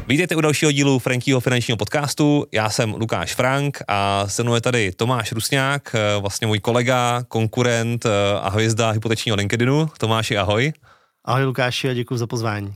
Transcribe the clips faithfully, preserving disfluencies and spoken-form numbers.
Vítejte u dalšího dílu Frankyho finančního podcastu. Já jsem Lukáš Frank a se mnou je tady Tomáš Rusňák, vlastně můj kolega, konkurent a hvězda hypotečního LinkedInu. Tomáši, ahoj. Ahoj Lukáši a děkuji za pozvání.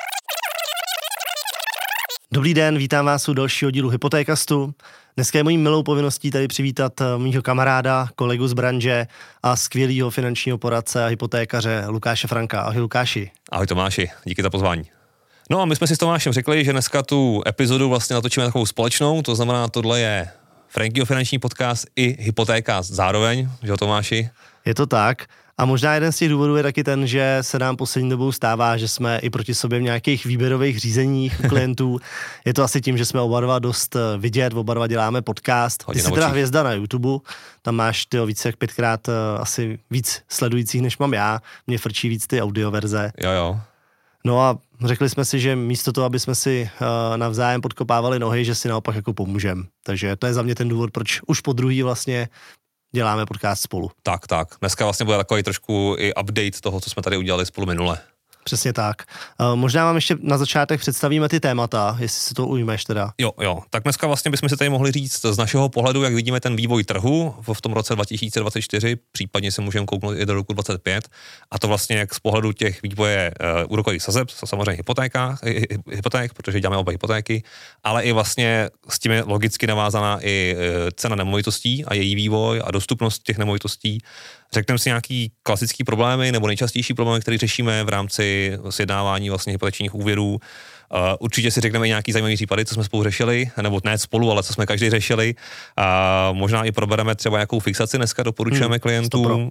Dobrý den, vítám vás u dalšího dílu Hypotékastu. Dneska je mojí milou povinností tady přivítat mýho kamaráda, kolegu z branže a skvělýho finančního poradce a hypotékaře Lukáše Franka. Ahoj Lukáši. Ahoj Tomáši, díky za pozvání. No a my jsme si s Tomášem řekli, že dneska tu epizodu vlastně natočíme takovou společnou, to znamená, tohle je Frankyho finanční podcast i hypotéka zároveň, že jo Tomáši? Je to tak. A možná jeden z těch důvodů je taky ten, že se nám poslední dobou stává, že jsme i proti sobě v nějakých výběrových řízeních u klientů. Je to asi tím, že jsme oba dva dost vidět, oba dva děláme podcast. Ty jsi teda hvězda na YouTube, tam máš tyho více jak pětkrát asi víc sledujících, než mám já. Mně frčí víc ty audioverze. Jo, jo. No a řekli jsme si, že místo toho, aby jsme si uh, navzájem podkopávali nohy, že si naopak jako pomůžeme. Takže to je za mě ten důvod, proč už po druhý vlastně děláme podcast spolu. Tak, tak. Dneska vlastně bude takový trošku i update toho, co jsme tady udělali spolu minule. Přesně tak. Uh, možná vám ještě na začátek představíme ty témata, jestli si to ujmeš teda. Jo, jo. Tak dneska vlastně bychom si tady mohli říct z našeho pohledu, jak vidíme ten vývoj trhu v tom roce dva tisíce dvacet čtyři, případně se můžeme kouknout i do roku dvacet pět. A to vlastně jak z pohledu těch vývoje uh, úrokových sazeb, samozřejmě hypotéka, hypoték, protože děláme oba hypotéky, ale i vlastně s tím je logicky navázaná i uh, cena nemovitostí a její vývoj a dostupnost těch nemovitostí. Řekneme si nějaký klasický problémy nebo nejčastější problémy, které řešíme v rámci sjednávání vlastně hypotečních úvěrů. Uh, určitě si řekneme i nějaký zajímavý případy, co jsme spolu řešili, nebo ne spolu, ale co jsme každý řešili. Uh, možná i probereme třeba nějakou fixaci, dneska doporučujeme hmm, klientům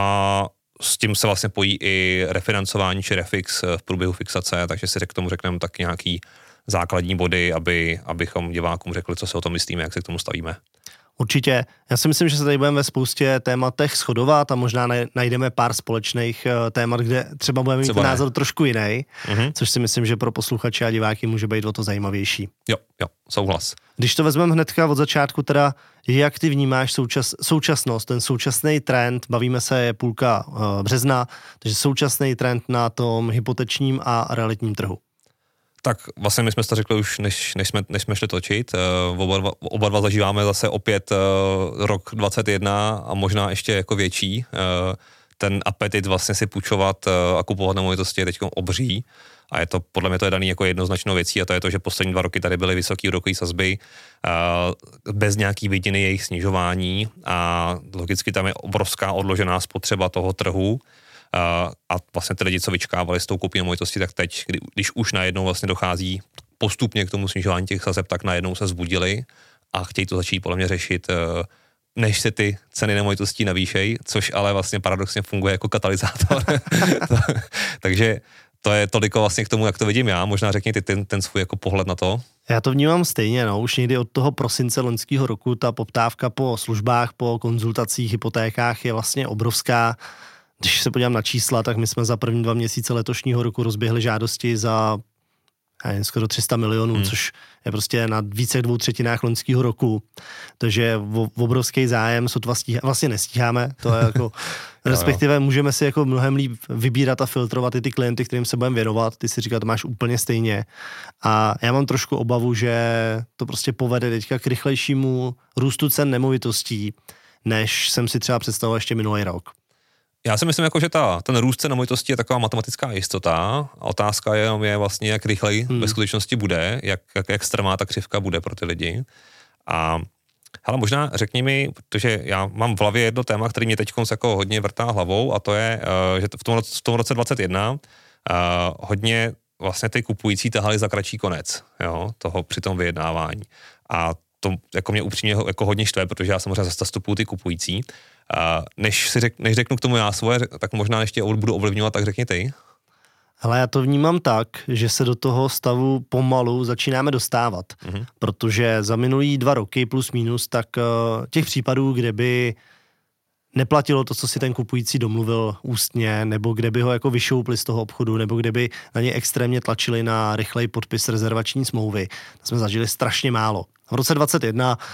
a s tím se vlastně pojí i refinancování či refix v průběhu fixace, takže si k tomu řekneme tak nějaký základní body, aby, abychom divákům řekli, co si o tom myslíme, jak se k tomu stavíme. Určitě. Já si myslím, že se tady budeme ve spoustě tématech shodovat a možná najdeme pár společných témat, kde třeba budeme mít názor trošku jiný, mm-hmm. což si myslím, že pro posluchače a diváky může být o to zajímavější. Jo, jo, souhlas. Když to vezmeme hnedka od začátku, teda jak ty vnímáš součas, současnost, ten současný trend, bavíme se, je půlka uh, března, takže současný trend na tom hypotečním a realitním trhu. Tak vlastně my jsme to řekli už, než, než, jsme, než jsme šli točit. Uh, oba, dva, oba dva zažíváme zase opět uh, rok dvacet jedna a možná ještě jako větší. Uh, ten apetit vlastně si půjčovat uh, a kupovat nemovitosti je teď obří. A je to, podle mě to je daný jako jednoznačnou věcí a to je to, že poslední dva roky tady byly vysoké úrokové sazby uh, bez nějaký vidiny jejich snižování a logicky tam je obrovská odložená spotřeba toho trhu. Uh, a vlastně ty lidi, co vyčkávali s tou koupí nemovitosti, tak teď, kdy, když už najednou vlastně dochází postupně k tomu snižování těch sazeb, tak najednou se zbudili a chtějí to začít podle mě řešit, uh, než se ty ceny nemovitostí navýšejí, což ale vlastně paradoxně funguje jako katalyzátor. Takže to je toliko vlastně k tomu, jak to vidím já. Možná řekni ty ten, ten svůj jako pohled na to. Já to vnímám stejně, no. Už někdy od toho prosince loňského roku ta poptávka po službách, po konzultacích, hypotékách je vlastně obrovská. Když se podívám na čísla, tak my jsme za první dva měsíce letošního roku rozběhli žádosti za nevím, skoro tři sta milionů, hmm. což je prostě na více jak dvou třetinách loňského roku. Takže v obrovský zájem, sotva stíhá, vlastně nestíháme, to je jako, respektive můžeme si jako mnohem líp vybírat a filtrovat i ty klienty, kterým se budeme věnovat. Ty si říkal, to máš úplně stejně. A já mám trošku obavu, že to prostě povede teďka k rychlejšímu růstu cen nemovitostí, než jsem si třeba představoval ještě minulý rok. Já si myslím, jako, že ta, ten růst cen nemovitostí je taková matematická jistota a otázka je, je vlastně, jak rychleji hmm. ve skutečnosti bude, jak, jak, jak strmá ta křivka bude pro ty lidi. A hele, možná řekni mi, protože já mám v hlavě jedno téma, který mě teď jako hodně vrtá hlavou a to je, že v tom, v tom roce dvacet jedna uh, hodně vlastně ty kupující tahali za kratší konec, jo, toho při tom vyjednávání. A to jako mě upřímně jako hodně štve, protože já samozřejmě zastupuju ty kupující. Uh, než, si řek, než řeknu k tomu já svoje, tak možná ještě budu ovlivňovat, tak řekni ty. Ale já to vnímám tak, že se do toho stavu pomalu začínáme dostávat, mm-hmm. protože za minulý dva roky plus minus, tak uh, těch případů, kde by neplatilo to, co si ten kupující domluvil ústně, nebo kde by ho jako vyšoupli z toho obchodu, nebo kde by na něj extrémně tlačili na rychlej podpis rezervační smlouvy, to jsme zažili strašně málo. V roce dvacet jedna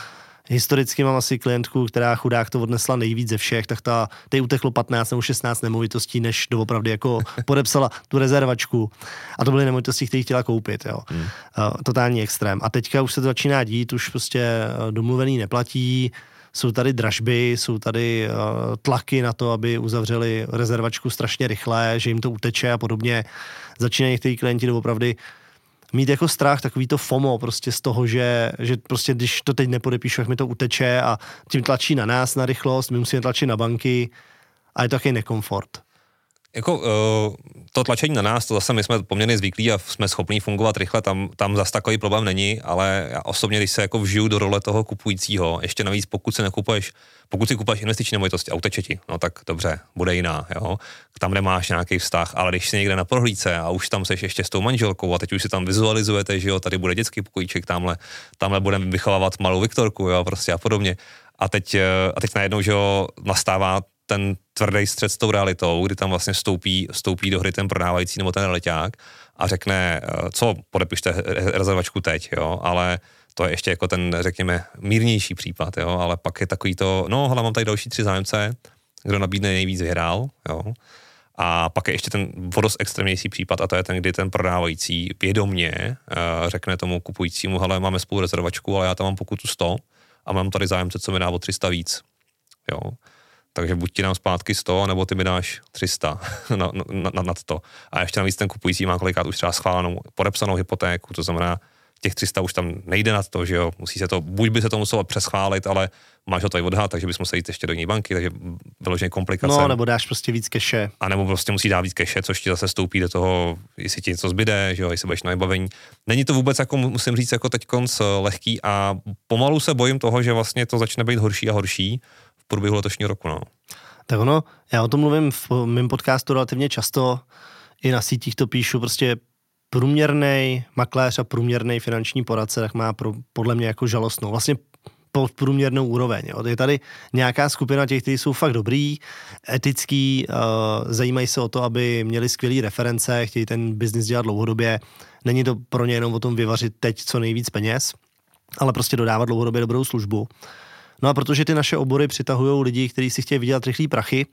historicky mám asi klientku, která chudák to odnesla nejvíc ze všech, tak ta, tej uteklo patnáct nebo šestnáct nemovitostí, než doopravdy jako podepsala tu rezervačku. A to byly nemovitosti, které chtěla koupit, jo. Hmm. Uh, totální extrém. A teďka už se to začíná dít, už prostě domluvený neplatí, jsou tady dražby, jsou tady uh, tlaky na to, aby uzavřeli rezervačku strašně rychle, že jim to uteče a podobně. Začínají někteří klienti doopravdy mít jako strach, takový to FOMO prostě z toho, že, že prostě když to teď nepodepíšu, jak mi to uteče a tím tlačí na nás na rychlost, my musíme tlačit na banky a je to takový nekomfort. Jako uh, to tlačení na nás, to zase my jsme poměrně zvyklí a jsme schopní fungovat rychle, tam, tam zase takový problém není, ale já osobně, když se jako vžiju do role toho kupujícího, ještě navíc pokud se nekupuješ, pokud si kupuješ investiční nemovitosti a uteče ti, no tak dobře, bude jiná, jo, tam, kde máš nějaký vztah, ale když jsi někde na prohlídce a už tam seš ještě s tou manželkou a teď už si tam vizualizujete, že jo, tady bude dětský pokojíček, tamhle, tamhle budeme vychovávat malou Viktorku, jo, prostě a podobně. A teď, a teď najednou, že jo, nastává ten tvrdý střed s tou realitou, kdy tam vlastně vstoupí, vstoupí do hry ten prodávající nebo ten realiťák a řekne, co, podepište rezervačku teď, jo, ale to je ještě jako ten, řekněme, mírnější případ, jo, ale pak je takový to, no, hele, mám tady další tři zájemce, kdo nabídne nejvíc vyhrál, jo, a pak je ještě ten vodost extrémnější případ a to je ten, kdy ten prodávající vědomně uh, řekne tomu kupujícímu, hele, máme spolu rezervačku, ale já tam mám pokutu sto a mám tady zájemce, co mi dá o tři sta víc, jo. Takže buď ti dám zpátky sto, nebo ty mi dáš tři sta na, na, na, nad to. A ještě navíc ten kupující má kolikrát už třeba schválenou, podepsanou hypotéku, to znamená, těch tři sta už tam nejde nad to, že jo, musí se to, buď by se to muselo přeschválit, ale máš ho tady odhad, takže bys musel jít ještě do jiné banky, takže vyloženě komplikace. No, nebo dáš prostě víc keše. A nebo prostě musí dát víc keše, což ti zase stoupí do toho, jestli ti něco zbyde, že jo, jestli budeš na vybavení. Není to vůbec, jako musím říct, jako teďkonc lehký a pomalu se bojím toho, že vlastně to začne být horší a horší v průběhu letošního roku, no. Tak ono, já o tom mluvím v mém podcastu relativně často, i na sítích to píšu, prostě průměrný makléř a průměrný finanční poradce tak má pro, podle mě jako žalostnou, vlastně pod průměrnou úroveň. Jo. Je tady nějaká skupina těch, kteří jsou fakt dobrý, etický, uh, zajímají se o to, aby měli skvělý reference, chtějí ten biznis dělat dlouhodobě. Není to pro ně jenom o tom vyvařit teď co nejvíc peněz, ale prostě dodávat dlouhodobě dobrou službu. No a protože ty naše obory přitahují lidi, kteří si chtějí vydělat rychlý prachy,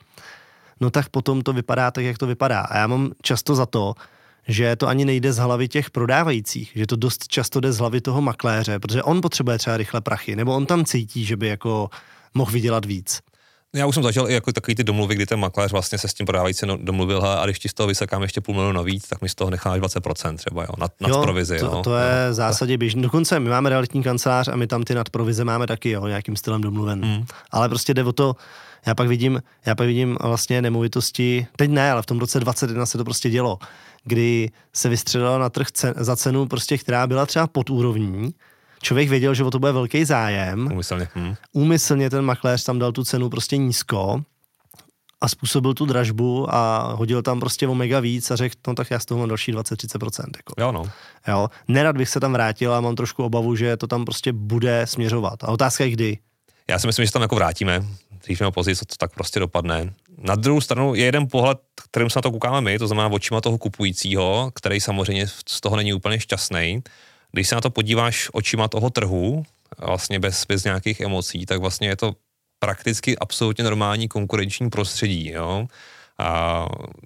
no tak potom to vypadá tak, jak to vypadá. A já mám často za to, že to ani nejde z hlavy těch prodávajících, že to dost často jde z hlavy toho makléře, protože on potřebuje třeba rychle prachy, nebo on tam cítí, že by jako mohl vydělat víc. Já už jsem zažil i jako takový ty domluvy, kdy ten makléř vlastně se s tím prodávajícím domluvil, a když ti z toho vysekám ještě půl milionu navíc, tak mi z toho necháš dvacet procent třeba, jo, nad, nad jo, provizi. To, jo. to je v zásadě běžný. Dokonce my máme realitní kancelář a my tam ty nadprovize máme taky, jo, nějakým stylem domluven. Hmm. Ale prostě jde o to, já pak vidím, já pak vidím vlastně nemovitosti, teď ne, ale v tom roce dvacet jedna se to prostě dělo, kdy se vystřelilo na trh cen, za cenu prostě, která byla třeba pod úrovní. Člověk věděl, že o to bude velký zájem. Úmyslně. Hmm. Úmyslně ten makléř tam dal tu cenu prostě nízko a způsobil tu dražbu a hodil tam prostě o mega víc a řekl, no tak já z toho mám další dvacet až třicet procent. Jako. Jo, no. Jo. Nerad bych se tam vrátil a mám trošku obavu, že to tam prostě bude směřovat. A otázka je kdy. Já si myslím, že se tam jako vrátíme. Dřív nebo později, co to tak prostě dopadne. Na druhou stranu je jeden pohled, kterým se na to koukáme my, to znamená očima toho kupujícího, který samozřejmě z toho není úplně šťastný. Když se na to podíváš očima toho trhu, vlastně bez, bez nějakých emocí, tak vlastně je to prakticky absolutně normální konkurenční prostředí, jo. A,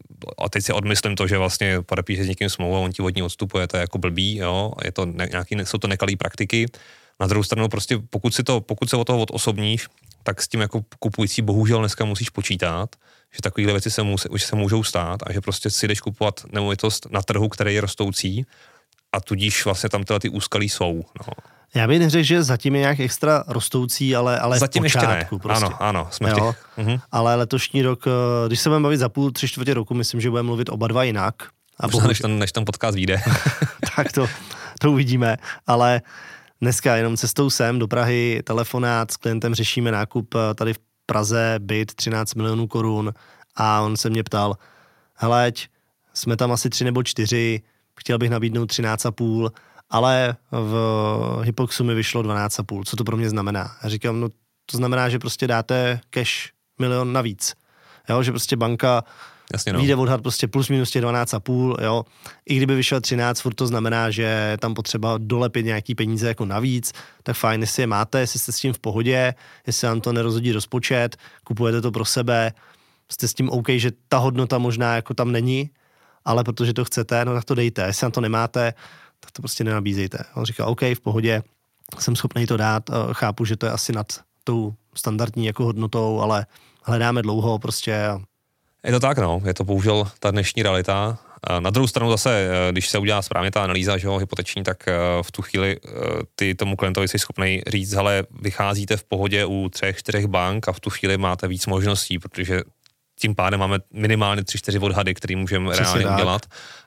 a teď si odmyslím to, že vlastně podepíše s někým smlouvu a on ti od ní odstupuje, to je jako blbý, jo. Je to ne, nějaký, jsou to nekalý praktiky. Na druhou stranu prostě, pokud si to, pokud se od toho odosobníš, tak s tím jako kupující bohužel dneska musíš počítat, že takovéhle věci se, musí, se můžou stát a že prostě si jdeš kupovat nemovitost na trhu, který je rostoucí a tudíž vlastně tam tyhle ty úskalí jsou. No. Já bych neřekl, že zatím je nějak extra rostoucí, ale, ale zatím v počátku. Ještě ne. Prostě. Ano, ano. Jsme jo, těch... uh-huh. Ale letošní rok, když se budeme bavit za půl, tři čtvrtě roku, myslím, že budeme mluvit oba dva jinak. A možná, než ten, než ten podcast vyjde. Tak to, to uvidíme, ale dneska jenom cestou sem do Prahy, telefonát s klientem, řešíme nákup tady v Praze, byt třináct milionů korun a on se mě ptal, heleď, jsme tam asi tři nebo čtyři, chtěl bych nabídnout třináct a půl, ale v Hypoxu mi vyšlo dvanáct a půl, co to pro mě znamená? Já říkám, no to znamená, že prostě dáte cash milion navíc, jo, že prostě banka Jasně, no. Vyjde odhad prostě plus minus těch dvanáct a půl, jo. I kdyby vyšel třináct, furt to znamená, že tam potřeba dolepit nějaký peníze jako navíc, tak fajn, jestli je máte, jestli jste s tím v pohodě, jestli vám to nerozhodí rozpočet, kupujete to pro sebe, jste s tím OK, že ta hodnota možná jako tam není, ale protože to chcete, no tak to dejte. Jestli na to nemáte, tak to prostě nenabízejte. On říká, OK, v pohodě, jsem schopný to dát, chápu, že to je asi nad tou standardní jako hodnotou, ale hledáme dlouho prostě. Je to tak, no, je to bohužel ta dnešní realita. Na druhou stranu zase, když se udělá správně ta analýza, že jo, hypoteční, tak v tu chvíli ty tomu klientovi jsi schopný říct, hele, vycházíte v pohodě u třech, čtyřech bank a v tu chvíli máte víc možností, protože tím pádem máme minimálně tři, čtyři odhady, který můžeme reálně tak udělat.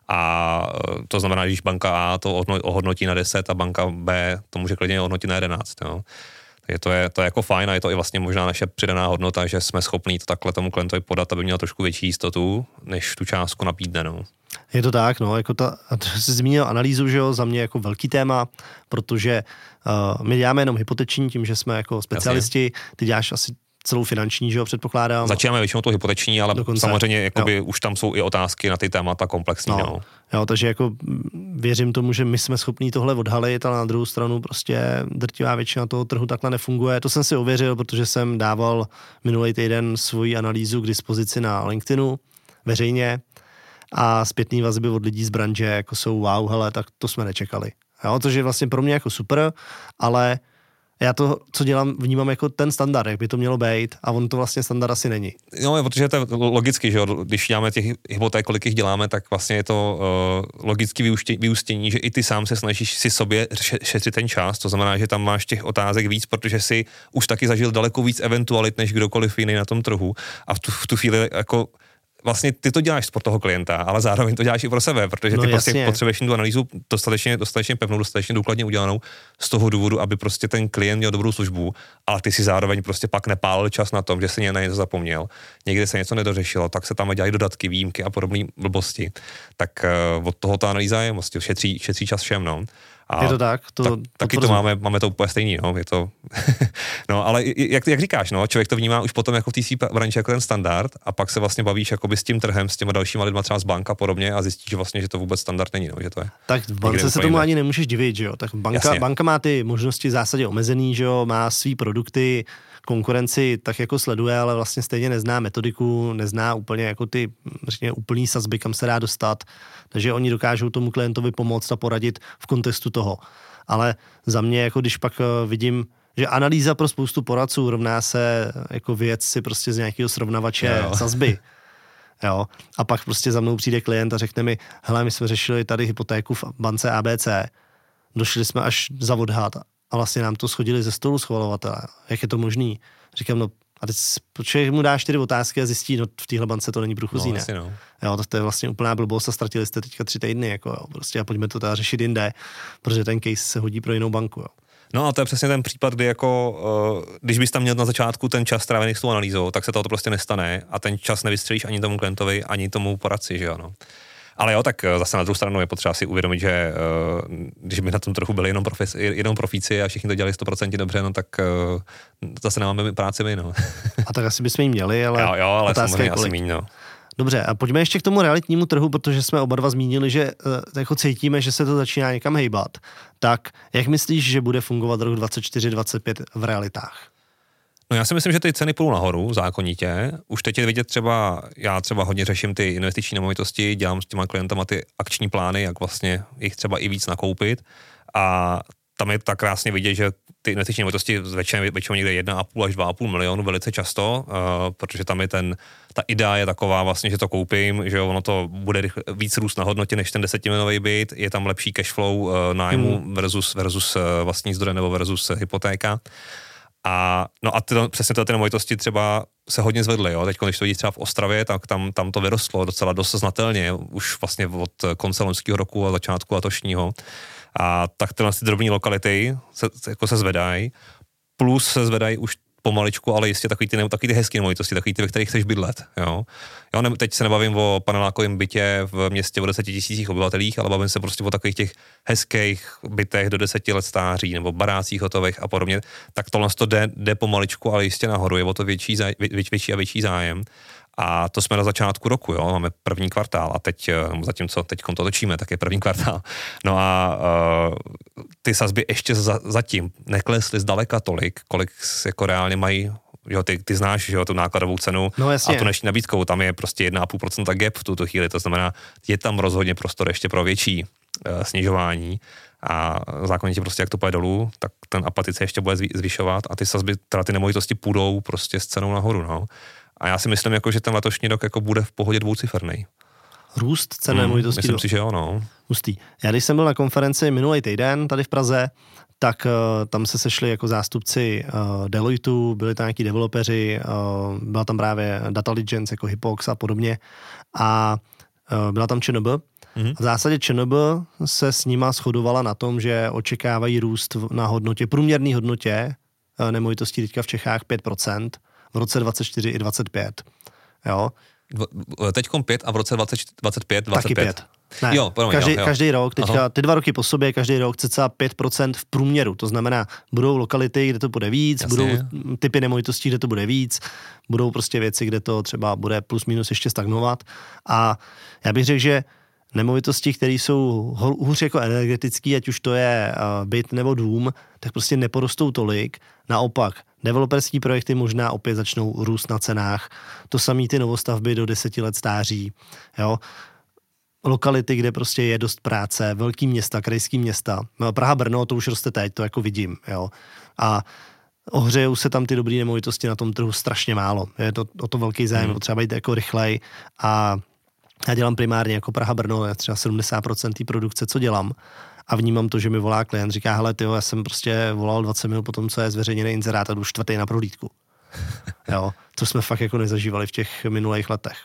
A to znamená, že když banka A to ohodnotí na deset a banka B to může klidně ohodnotit na jedenáct. Jo. Takže to je, to je jako fajn a je to i vlastně možná naše přidaná hodnota, že jsme schopní to takhle tomu klientovi podat, aby měl trošku větší jistotu, než tu částku nabídne. No. Je to tak, no, jako ta, jsi zmínil analýzu, že jo, za mě jako velký téma, protože uh, my děláme jenom hypoteční, tím, že jsme jako specialisti, Jasně. Ty děláš asi celou finanční, že jo, předpokládám. Začínáme většinou to hypoteční, ale Dokonce. samozřejmě jakoby už tam jsou i otázky na ty témata komplexní. No. No. Jo, takže jako věřím tomu, že my jsme schopní tohle odhalit, ale na druhou stranu prostě drtivá většina toho trhu takhle nefunguje. To jsem si ověřil, protože jsem dával minulý týden svoji analýzu k dispozici na LinkedInu veřejně a zpětný vazby od lidí z branže jako jsou wow, hele, tak to jsme nečekali. Jo, což je vlastně pro mě jako super, ale já to, co dělám, vnímám jako ten standard, jak by to mělo být, a on to vlastně standard asi není. No, protože to je logicky, že jo, když děláme těch hypoték, kolik jich děláme, tak vlastně je to uh, logicky vyústění, že i ty sám se snažíš si sobě šetřit ten čas, to znamená, že tam máš těch otázek víc, protože si už taky zažil daleko víc eventualit, než kdokoliv jiný na tom trhu a v tu, v tu chvíli jako vlastně ty to děláš pro toho klienta, ale zároveň to děláš i pro sebe, protože ty no, prostě potřebuješ tu analýzu dostatečně, dostatečně pevnou, dostatečně důkladně udělanou z toho důvodu, aby prostě ten klient měl dobrou službu, ale ty si zároveň prostě pak nepálil čas na tom, že si na něco zapomněl, někde se něco nedořešilo, tak se tam dělají dodatky, výjimky a podobné blbosti. Tak uh, od toho ta analýza je vlastně šetří, šetří čas všem, no. A je to tak? To, tak, to taky to máme, máme to úplně stejný, no, je to, no, ale jak, jak říkáš, no, člověk to vnímá už potom jako v té svý branži jako ten standard a pak se vlastně bavíš jakoby s tím trhem, s těma dalšíma lidma třeba z banka a podobně a zjistíš, že vlastně, že to vůbec standard není, no, že to je. Tak v bance se tomu ani nemůžeš divit, že jo, tak banka, banka má ty možnosti v zásadě omezený, že jo, má svý produkty, konkurenci tak jako sleduje, ale vlastně stejně nezná metodiku, nezná úplně jako ty řekněme, úplný sazby, kam se dá dostat, takže oni dokážou tomu klientovi pomoct a poradit v kontextu toho. Ale za mě, jako když pak vidím, že analýza pro spoustu poradců rovná se jako věc si prostě z nějakého srovnavače jo. sazby. Jo. A pak prostě za mnou přijde klient a řekne mi, hele, my jsme řešili tady hypotéku v bance A B C, došli jsme až za odhad a vlastně nám to schodili ze stolu schvalovatele. Jak je to možný? Říkám, no a teď člověk mu dá čtyři otázky a zjistí, no v téhle bance to není průchozí, no, ne? No. Jo, to je vlastně úplná blbost a ztratili jste teďka tři týdny, jako jo, prostě a pojďme to teda řešit jinde, protože ten case se hodí pro jinou banku, jo. No a to je přesně ten případ, kdy jako, uh, když bys tam měl na začátku ten čas strávený s tou analýzou, tak se toho to prostě nestane a ten čas nevystřelíš ani tomu klientovi, ani tomu poradci, že jo, no. Ale jo, tak zase na druhou stranu je potřeba si uvědomit, že uh, když by na tom trochu byli jenom, profis, jenom profíci a všichni to dělali sto procent dobře, no tak uh, zase nemáme práci my, no. A tak asi bychom jí měli, ale jo, jo, ale samozřejmě kolik. Asi míň, no. Dobře, a pojďme ještě k tomu realitnímu trhu, protože jsme oba dva zmínili, že uh, jako cítíme, že se to začíná někam hejbat. Tak jak myslíš, že bude fungovat rok dvacet čtyři dvacet pět v realitách? No já si myslím, že ty ceny půjdou nahoru zákonitě. Už teď je vidět třeba, já třeba hodně řeším ty investiční nemovitosti, dělám s těma klientama ty akční plány, jak vlastně jich třeba i víc nakoupit. A tam je tak krásně vidět, že ty investiční nemovitosti většinou, většinou někde jedna a půl až dva a půl milionu velice často, uh, protože tam je ten, ta idea je taková vlastně, že to koupím, že ono to bude rychle, víc růst na hodnotě než ten desetimilionový byt, je tam lepší cashflow uh, nájmu hmm. versus, versus uh, vlastní zdroje nebo versus uh, hypotéka. A, no a ty, přesně ty nemovitosti třeba se hodně zvedly, jo. Teď, když to vidíš třeba v Ostravě, tak tam, tam to vyrostlo docela dost znatelně, už vlastně od konce loňského roku a začátku letošního. A tak tyhle ty drobné lokality se, jako se zvedají, plus se zvedají už pomaličku, ale jistě takový ty, takový ty hezký nemovitosti, takový ty, ve kterých chceš bydlet, jo. Jo, ne, teď se nebavím o panelákovém bytě v městě o deseti tisících obyvatelích, ale bavím se prostě o takových těch hezkých bytech do deseti let stáří, nebo barácích hotových a podobně, tak tohle to jde, jde pomaličku, ale jistě nahoru, je o to větší, zá, vě, větší a větší zájem. A to jsme na začátku roku, jo, máme první kvartál a teď, zatímco teď to točíme, tak je první kvartál. No a uh, ty sazby ještě za, zatím neklesly zdaleka tolik, kolik jako reálně mají. Jo, ty, ty znáš, že jo, tu nákladovou cenu no, a tu dnešní nabídkou, tam je prostě jedna celá pět procenta gap v tuto chvíli, to znamená, je tam rozhodně prostor ještě pro větší uh, snižování a zákonitě prostě jak to půjde dolů, tak ten apatic se ještě bude zvyšovat a ty sazby, teda ty nemovitosti půjdou prostě s cenou nahoru, no. A já si myslím, jako, že ten letošní rok jako bude v pohodě dvoucifernej. Růst cen nemovitostí. Hmm, myslím si, že jo, no. Hustý. Já když jsem byl na konferenci minulý týden tady v Praze, tak uh, tam se sešli jako zástupci uh, Deloitu, byli tam nějaký developeři, uh, byla tam právě Dataligence jako Hypox a podobně a uh, byla tam ČNB. Mm-hmm. V zásadě ČNB se s nima shodovala na tom, že očekávají růst na hodnotě, průměrné hodnotě uh, nemovitostí teďka v Čechách pět procent, v roce dvacet čtyři i dvacet pět. Jo? Teďkom pět a v roce dvacet, dvacet pět, dvacet pět. Taky pět. Ne, jo, promiň, každý, jo, jo. každý rok, teďka Aha. ty dva roky po sobě, každý rok cca pět procent v průměru, to znamená, budou lokality, kde to bude víc, Jasně. budou typy nemovitostí, kde to bude víc, budou prostě věci, kde to třeba bude plus minus ještě stagnovat a já bych řekl, že nemovitosti, které jsou hůř jako energetický, ať už to je uh, byt nebo dům, tak prostě neporostou tolik, naopak developerský projekty možná opět začnou růst na cenách, to samý ty novostavby do deseti let stáří, jo. Lokality, kde prostě je dost práce, velký města, krajský města. Praha, Brno, to už roste teď, to jako vidím, jo. A ohřejou se tam ty dobré nemovitosti na tom trhu strašně málo. Je to o to velký zájem, hmm. potřeba jít jako rychlej a já dělám primárně jako Praha, Brno, třeba sedmdesát procent té produkce, co dělám. A vnímám to, že mi volá klient, říká, hele, tyjo, já jsem prostě volal dvacet minut po tom, co je zveřejněný inzerát a jdu čtvrtý na prohlídku. Jo, to jsme fakt jako nezažívali v těch minulých letech.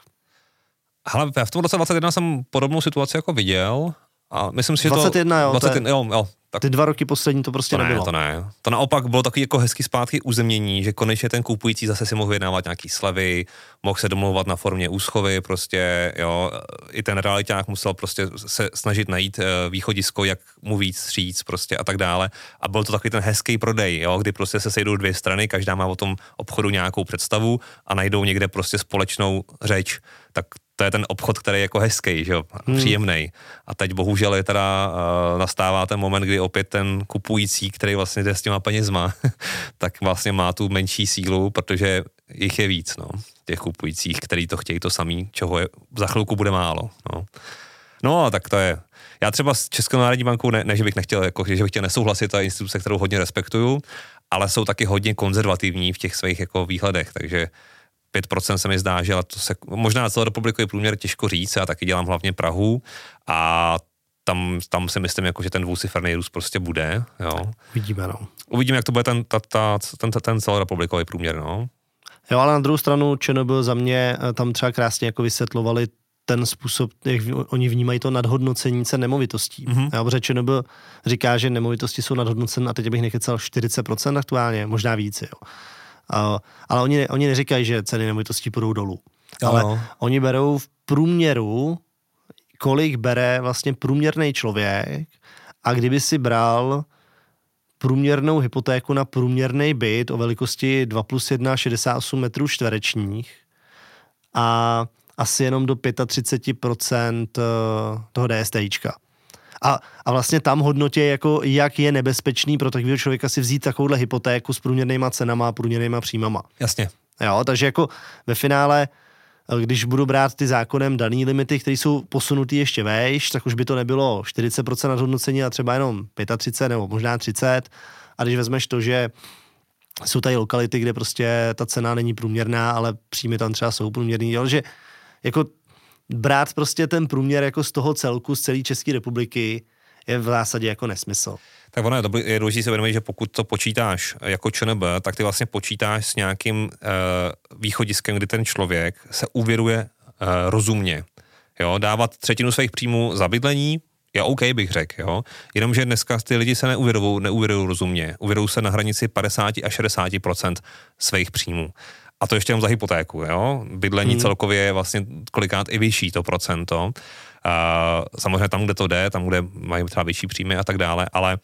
Hele, v tom roce dvacet jedna jsem podobnou situaci jako viděl a myslím si, že dvacet jedna, to... jo, dvacet jedna, je, jo, jo. Tak ty dva roky poslední to prostě to ne, nebylo. To ne, to naopak bylo takový jako hezký zpátky uzemnění, že konečně ten kupující zase si mohl vyjednávat nějaký slevy, mohl se domlouvat na formě úschovy, prostě, jo, i ten realiták musel prostě se snažit najít východisko, jak mu víc říct, prostě a tak dále. A byl to takový ten hezký prodej, jo, kdy prostě se sejdou dvě strany, každá má o tom obchodu nějakou představu a najdou někde prostě společnou řeč, tak to je ten obchod, který je jako hezký, že jo, příjemnej. A teď bohužel je teda uh, nastává ten moment, kdy opět ten kupující, který vlastně jde s těma penězma, tak vlastně má tu menší sílu, protože jich je víc, no, těch kupujících, který to chtějí to samý, čeho je, za chvilku bude málo, no. No, tak to je. Já třeba s Českou národní bankou, ne, ne že bych nechtěl, jako, že bych chtěl nesouhlasit, to je instituce, kterou hodně respektuju, ale jsou taky hodně konzervativní v těch svých jako výhledech, takže pět procent se mi zdá, že to se, možná celou republiku je průměr těžko říct, já taky dělám hlavně Prahu a tam, tam si myslím, jako, že ten dvouciferný růst prostě bude, jo. Vidíme, no. Uvidíme, jak to bude ten, ta, ta, ten, ten celorepublikový průměr, no. Jo, ale na druhou stranu ČNB za mě tam třeba krásně jako vysvětlovali ten způsob, jak oni vnímají to nadhodnocení cen nemovitostí. Mm-hmm. Já protože ČNB říká, že nemovitosti jsou nadhodnocené a teď bych nekecal čtyřicet procent aktuálně, možná víc, jo. Uh, ale oni, oni neříkají, že ceny nemovitostí půjdou dolů. Jo, ale no. Oni berou v průměru, kolik bere vlastně průměrný člověk a kdyby si bral průměrnou hypotéku na průměrný byt o velikosti dva plus jedna, šedesát osm metrů čtverečních a asi jenom do třicet pět procent toho DSTIčka. A, a vlastně tam hodnotě, jako jak je nebezpečný pro takového člověka si vzít takovouhle hypotéku s průměrnýma cenama a průměrnýma příjmama. Jasně. Jo, takže jako ve finále, když budu brát ty zákonem daný limity, které jsou posunutý ještě vejš, tak už by to nebylo čtyřicet procent nadhodnocení, a třeba jenom třicet pět nebo možná třicet. A když vezmeš to, že jsou tady lokality, kde prostě ta cena není průměrná, ale příjmy tam třeba jsou průměrný, jo, že jako brát prostě ten průměr jako z toho celku, z celé České republiky je v zásadě jako nesmysl. Tak ono je, dobrý, je důležité si uvědomit, že pokud to počítáš jako ČNB, tak ty vlastně počítáš s nějakým uh, východiskem, kdy ten člověk se uvěruje uh, rozumně. Jo, dávat třetinu svých příjmů za bydlení je OK, bych řekl, jo. Jenomže dneska ty lidi se neuvěrují, neuvěrují rozumně. Uvěrují se na hranici padesát až šedesát procent svých příjmů. A to ještě jenom za hypotéku, jo. Bydlení hmm. celkově je vlastně kolikrát i vyšší to procento. Uh, samozřejmě tam, kde to jde, tam, kde mají třeba vyšší příjmy a tak dále, ale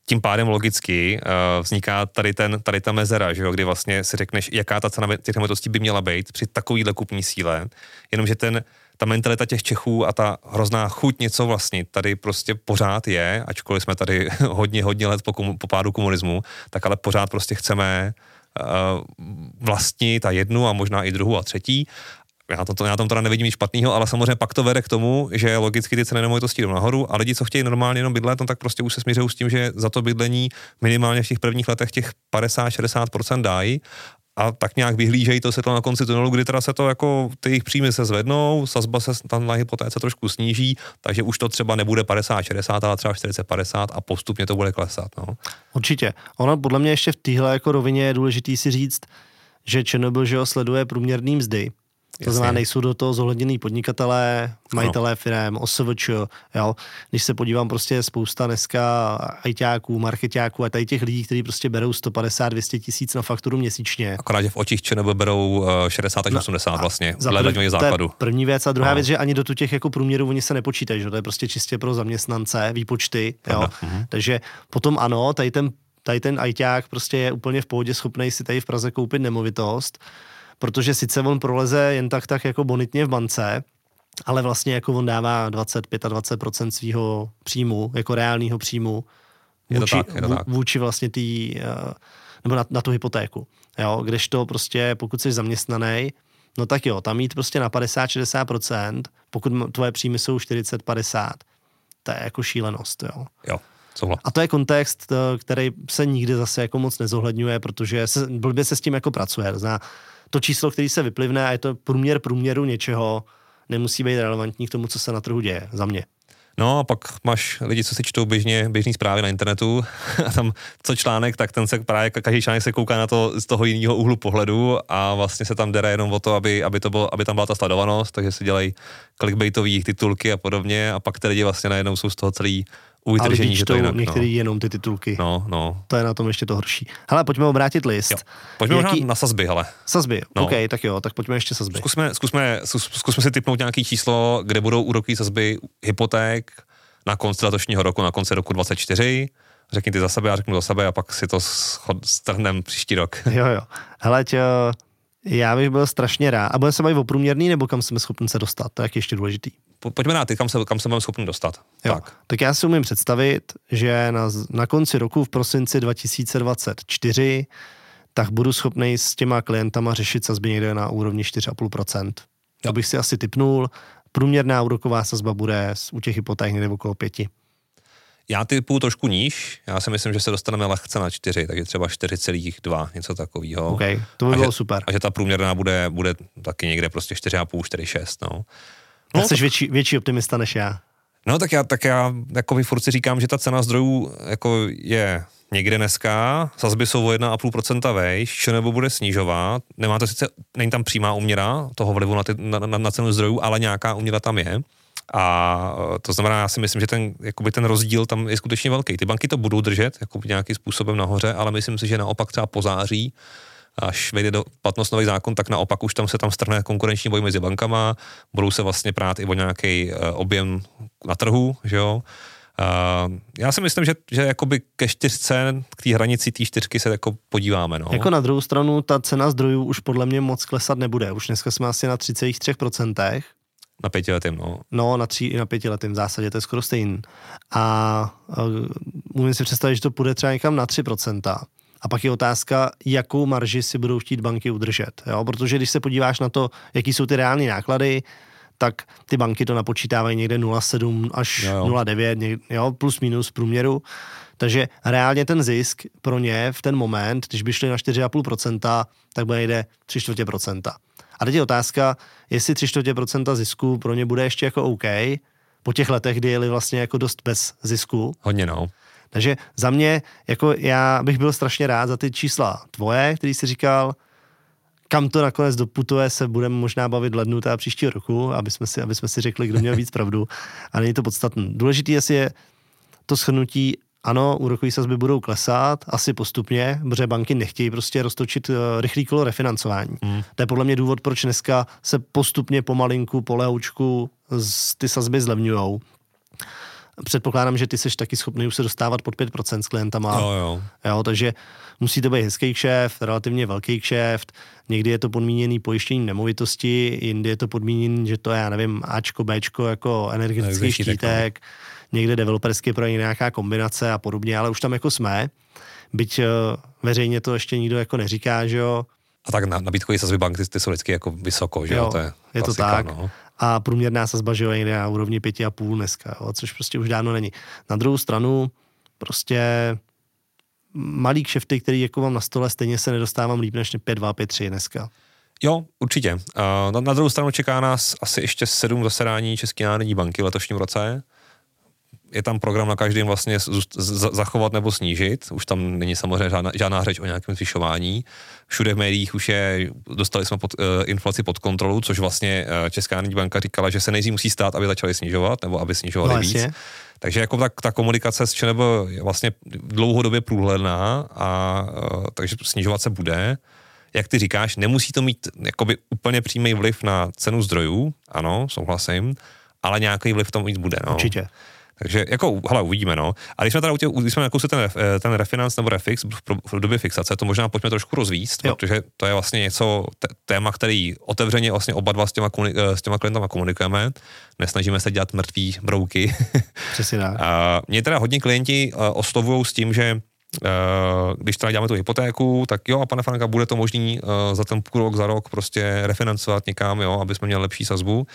tím pádem logicky uh, vzniká tady, ten, tady ta mezera, že jo, kdy vlastně si řekneš, jaká ta cena těch nemovitostí by měla být při takovýhle kupní síle, jenomže ten, ta mentalita těch Čechů a ta hrozná chuť něco vlastnit tady prostě pořád je, ačkoliv jsme tady hodně, hodně let po, komu, po pádu komunismu, tak ale pořád prostě chceme uh, vlastnit a jednu a možná i druhou a třetí. Já, to, já tam teda nevidím nic špatného, ale samozřejmě pak to vede k tomu, že logicky ty ceny nemovitostí jdou nahoru a lidi, co chtějí normálně jenom bydlet, no tak prostě už se směřují s tím, že za to bydlení minimálně v těch prvních letech těch padesát až šedesát procent dají a tak nějak vyhlížejí to světlo na konci tunelu, kdy teda se to jako, ty jejich příjmy se zvednou, sazba se tam na hypotéce trošku sníží, takže už to třeba nebude padesát šedesát, ale třeba čtyřicet padesát a postupně to bude klesat. No. Určitě. Ono podle mě ještě v téhle jako rovině je důležitý si říct, že ČNB, že ho sleduje průměrný mzdy. To znamená, nejsou do toho zohledněný podnikatelé, majitelé firem, O S V Č, jo. Když se podívám, prostě spousta dneska ajťáků, markeťáků a tady těch lidí, kteří prostě berou sto padesát až dvě stě tisíc na fakturu měsíčně. Akorát, že v očích ČNB berou šedesát až osmdesát vlastně, dle daňových základů. První věc a druhá no. věc, že ani do tu těch jako průměrů oni se nepočítají, že to je prostě čistě pro zaměstnance, výpočty, jo. Mhm. Takže potom ano, tady ten, tady ten ajťák prostě je úplně v pohodě schopný si tady v Praze koupit nemovitost, protože sice on proleze jen tak tak jako bonitně v bance, ale vlastně jako on dává dvacet až dvacet pět procent svého příjmu, jako reálného příjmu vůči, tak, vůči vlastně tý, nebo na, na tu hypotéku. Jo, kdežto prostě pokud jsi zaměstnaný, no tak jo, tam jít prostě na padesát až šedesát procent, pokud tvoje příjmy jsou čtyřicet padesát, to je jako šílenost, jo. Jo. Souhlas. A to je kontext, který se nikdy zase jako moc nezohledňuje, protože se, blbě se s tím jako pracuje. Zná, to číslo, který se vyplivne a je to průměr průměru něčeho, nemusí být relevantní k tomu, co se na trhu děje, za mě. No a pak máš lidi, co si čtou běžně, běžný zprávy na internetu a tam co článek, tak ten se právě, každý článek se kouká na to z toho jiného úhlu pohledu a vlastně se tam dere jenom o to, aby, aby, to bylo, aby tam byla ta sledovanost, takže si dělají clickbaitový titulky a podobně a pak ty lidi vlastně najednou jsou z toho celý uvydržení, a lidi že to jinak, některý no. jenom ty titulky. No, no. To je na tom ještě to horší. Hele, pojďme obrátit list. Jo. Pojďme Jaký... možná na sazby, hele. Sazby, no. OK, tak jo, tak pojďme ještě sazby. Zkusme, zkusme, zkusme si tipnout nějaký číslo, kde budou úrokové sazby hypoték na konci letošního roku, na konci roku dvacet čtyři. Řekni ty za sebe, já řeknu za sebe a pak si to strhneme příští rok. Jo, jo. Hele, tě, já bych byl strašně rád. A budeme se bavit o průměrný, nebo kam jsme schopni se dostat? To je jak ještě důležitý. Pojďme na ty, kam se, kam se budeme schopni dostat. Jo. Tak. tak já si umím představit, že na, na konci roku v prosinci dva tisíce dvacet čtyři tak budu schopný s těma klientama řešit sazby někde na úrovni čtyři celá pět procenta. To bych si asi tipnul. Průměrná úroková sazba bude u těch hypoték někde okolo pěti. Já typuju trošku níž, já si myslím, že se dostaneme lehce na čtyři, takže třeba čtyři celá dva, něco takového. OK, to by a bylo že, super. A že ta průměrná bude, bude taky někde prostě čtyři celá pět, čtyři celá šest, no. No, no jsi tak... větší, větší optimista než já. No tak já, tak já jako furt si říkám, že ta cena zdrojů jako je někde dneska, sazby jsou o jedna celá pět procenta vejš, nebo bude snižovat, nemá to sice, není tam přímá úměra toho vlivu na, ty, na, na, na cenu zdrojů, ale nějaká úměra tam je. A to znamená, já si myslím, že ten, jakoby ten rozdíl tam je skutečně velký. Ty banky to budou držet jakoby nějakým způsobem nahoře, ale myslím si, že naopak třeba po září, až vejde do platnost nový zákon, tak naopak už tam se tam strhne konkurenční boj mezi bankama, budou se vlastně prát i o nějaký uh, objem na trhu, že jo. Uh, já si myslím, že, že jakoby ke čtyřce, k té hranici té čtyřky se jako podíváme. No. Jako na druhou stranu, ta cena zdrojů už podle mě moc klesat nebude. Už dneska jsme asi na tři celá tři procenta. Na pětiletým, no. No, na tří i na pětiletým v zásadě, to je skoro stejný. A, a můžu si představit, že to půjde třeba někam na tři procenta. A pak je otázka, jakou marži si budou chtít banky udržet. Jo? Protože když se podíváš na to, jaký jsou ty reální náklady, tak ty banky to napočítávají někde nula celá sedm až jo, jo. nula celá devět, jo, plus minus v průměru. Takže reálně ten zisk pro ně v ten moment, když by šli na čtyři celá pět procenta, tak bude někde tři čtvrtě procenta. A teď je otázka, jestli tři čtvrtě procenta zisku pro ně bude ještě jako OK, po těch letech, kdy jeli vlastně jako dost bez zisku. Hodně, no. Takže za mě, jako já bych byl strašně rád za ty čísla tvoje, který jsi říkal, kam to nakonec doputuje, se budeme možná bavit v lednu teda příštího roku, aby jsme si, aby jsme si řekli, kdo měl víc pravdu. A není to podstatné. Důležitý je, je to shrnutí, ano, úrokové sazby budou klesat, asi postupně, protože banky nechtějí prostě roztočit uh, rychlý kolo refinancování. Mm. To je podle mě důvod, proč dneska se postupně pomalinku, polehoučku z, ty sazby zlevňujou. Předpokládám, že ty seš taky schopný už se dostávat pod pět procent s klientama. Jo, jo. Jo, takže musí to být hezký kšeft, relativně velký kšeft, někdy je to podmíněný pojištěním nemovitosti, jindy je to podmíněný, že to je, já nevím, Ačko, Bčko jako energetický štítek, někde developerský projekt, nějaká kombinace a podobně, ale už tam jako jsme, byť uh, veřejně to ještě nikdo jako neříká, že jo. A tak na, nabídkové sazby bank, ty, ty jsou vždycky jako vysoko, že jo, to je, je to klasika, tak. No. A průměrná sazba, že jo, je na úrovni pět a půl dneska, jo, což prostě už dávno není. Na druhou stranu, prostě malý kšefty, který jako mám na stole, stejně se nedostávám líp než pět dva, pět tři dneska. Jo, určitě. Na, na druhou stranu čeká nás asi ještě sedm zasedání České národní banky v letošním roce. Je tam program na každém vlastně zachovat nebo snížit. Už tam není samozřejmě žádná, žádná řeč o nějakém zvyšování. Všude v médiích už je, dostali jsme pod, uh, inflaci pod kontrolu, což vlastně uh, Česká národní banka říkala, že se nejdřív musí stát, aby začali snižovat, nebo aby snižovali no, víc. Jasně. Takže jako ta, ta komunikace s ČNB je vlastně dlouhodobě průhledná, a uh, takže snižovat se bude. Jak ty říkáš, nemusí to mít jakoby úplně přímý vliv na cenu zdrojů, ano, souhlasím, ale nějaký vliv tomu mít bude. No. Určitě. Takže jako, hele, uvidíme, no. A když jsme tady když jsme nakousli ten, ten refinance nebo refix v době fixace, to možná pojďme trošku rozvíct, jo. Protože to je vlastně něco, téma, který otevřeně vlastně oba dva s těma, s těma klientama komunikujeme. Nesnažíme se dělat mrtvý brouky. Přesně tak. A mě teda hodně klienti oslovují s tím, že když teda děláme tu hypotéku, tak jo, a pane Franka, bude to možný za ten půl rok, za rok prostě refinancovat někam, jo, aby jsme měli lepší sazbu.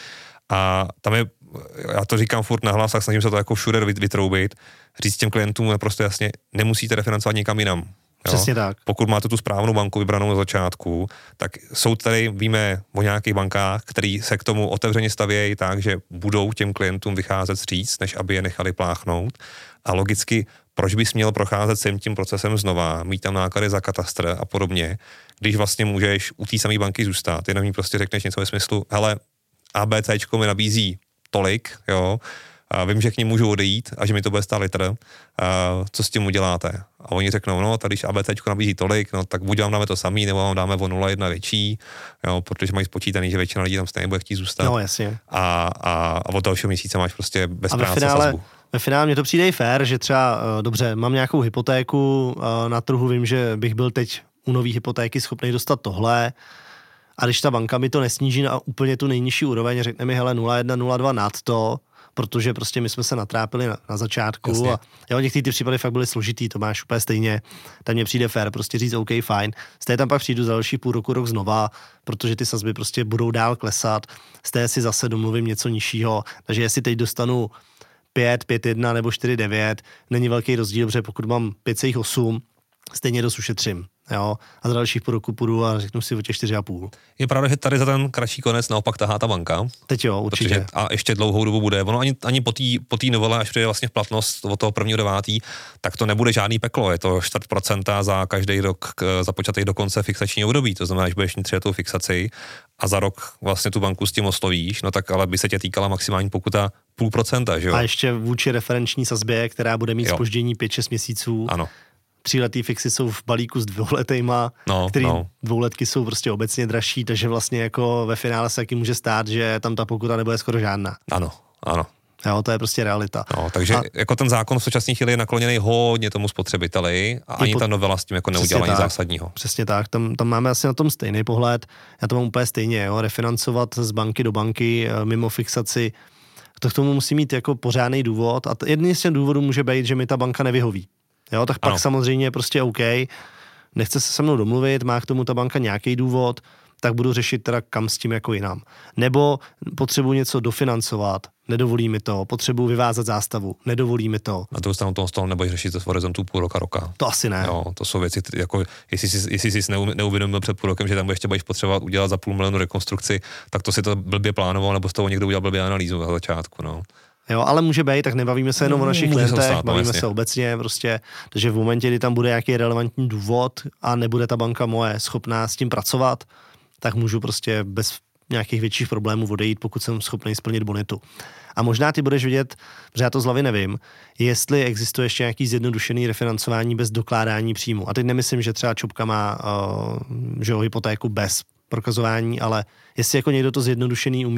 A tam je, já to říkám furt nahlas, tak snažím se to jako všude vytroubit, říct těm klientům prostě jasně, nemusíte refinancovat někam jinam. Jo? Přesně tak. Pokud máte tu správnou banku vybranou na začátku, tak jsou tady, víme o nějakých bankách, který se k tomu otevřeně stavějí tak, že budou těm klientům vycházet vstříc, než aby je nechali pláchnout. A logicky, proč bys měl procházet celým tím procesem znova, mít tam náklady za katastr a podobně, když vlastně můžeš u té samé banky zůstat, jenom jí prostě řekneš něco ve smyslu, hele, ABCčko mi nabízí tolik, jo, a vím, že k ním můžu odejít a že mi to bude stát litr, a co s tím uděláte? A oni řeknou, no, tady když ABCčko nabízí tolik, no, tak buď vám dáme to samý, nebo vám dáme o nula jedna větší, jo, protože mají spočítaný, že většina lidí tam stejně bude chtít zůstat. No, jasně. A, a, a od dalšího měsíce máš prostě bez a práce finále, sazbu. Ve finále mně to přijde i fér, že třeba, dobře, mám nějakou hypotéku, na trhu vím, že bych byl teď u nový hypotéky schopný dostat tohle, a když ta banka mi to nesníží na úplně tu nejnižší úroveň, řekne mi, hele, nula jedna, nula dva nad to, protože prostě my jsme se natrápili na, na začátku. Jasně. A jo, některé ty případy fakt byly složitý, to máš úplně stejně. Tam mně přijde fér, prostě říct, OK, fajn. Stejně tam pak přijdu za další půl roku, rok znova, protože ty sazby prostě budou dál klesat. Stejně si zase domluvím něco nižšího. Takže jestli teď dostanu pět, pět jedna nebo čtyři devět, není velký rozdíl, protože pokud mám pět celá osm, stejně dost ušetřím. Jo, a za dalších půl roku půjdu a řeknu si o těch čtyři a půl. Je pravda, že tady za ten kratší konec naopak tahá ta banka. Teď jo, určitě. A ještě dlouhou dobu bude. Ono ani, ani po té po novele, až přijde vlastně v platnost od toho prvního devátý, tak to nebude žádný peklo. Je to čtvrt procenta za každý rok započatý do konce fixačního období. To znamená, že budeš mít třiletou fixaci a za rok vlastně tu banku s tím oslovíš, no tak ale by se tě týkala maximální pokuta půl procenta, že jo? A ještě vůči referenční sazbě, která bude mít zpoždění pět šest měsíců. Ano. Tříletý fixy jsou v balíku s dvouletejma, no, který no. dvouletky jsou prostě obecně dražší, takže vlastně jako ve finále se taky může stát, že tam ta pokuta nebude skoro žádná. Ano, ano. Jo, to je prostě realita. No, takže a jako ten zákon v současné chvíli je nakloněný hodně tomu spotřebiteli a ani po... ta novela s tím jako neudělala nic zásadního. Přesně tak, tam, tam máme asi na tom stejný pohled. Já to mám úplně stejně, jo, refinancovat z banky do banky mimo fixaci, to k tomu musí mít jako pořádný důvod a jedný z těch důvodů může být, že mi ta banka nevyhoví. Jo, tak pak ano. samozřejmě prostě OK, nechce se se mnou domluvit, má k tomu ta banka nějaký důvod, tak budu řešit teda kam s tím jako jinam. Nebo potřebuji něco dofinancovat, nedovolí mi to, potřebuji vyvázat zástavu, nedovolí mi to. Na druhou stranu toho stolu nebudeš řešit to v horizontu půl roka, roka. To asi ne. Jo, to jsou věci, jako jestli jsi, jestli jsi neuvědomil před půl rokem, že tam ještě budeš potřebovat udělat za půl milionu rekonstrukci, tak to si to blbě plánoval, nebo z toho někdo udělal blbě analýzu na začátku, no. Jo, ale může být, tak nebavíme se jenom o našich klientech, stát, bavíme no, se obecně prostě, takže v momentě, kdy tam bude nějaký relevantní důvod a nebude ta banka moje schopná s tím pracovat, tak můžu prostě bez nějakých větších problémů odejít, pokud jsem schopný splnit bonitu. A možná ty budeš vidět, že já to z hlavy nevím, jestli existuje ještě nějaký zjednodušený refinancování bez dokládání příjmu. A teď nemyslím, že třeba Čopka má uh, že jo, hypotéku bez prokazování, ale jestli jako někdo to zjednodušený umí,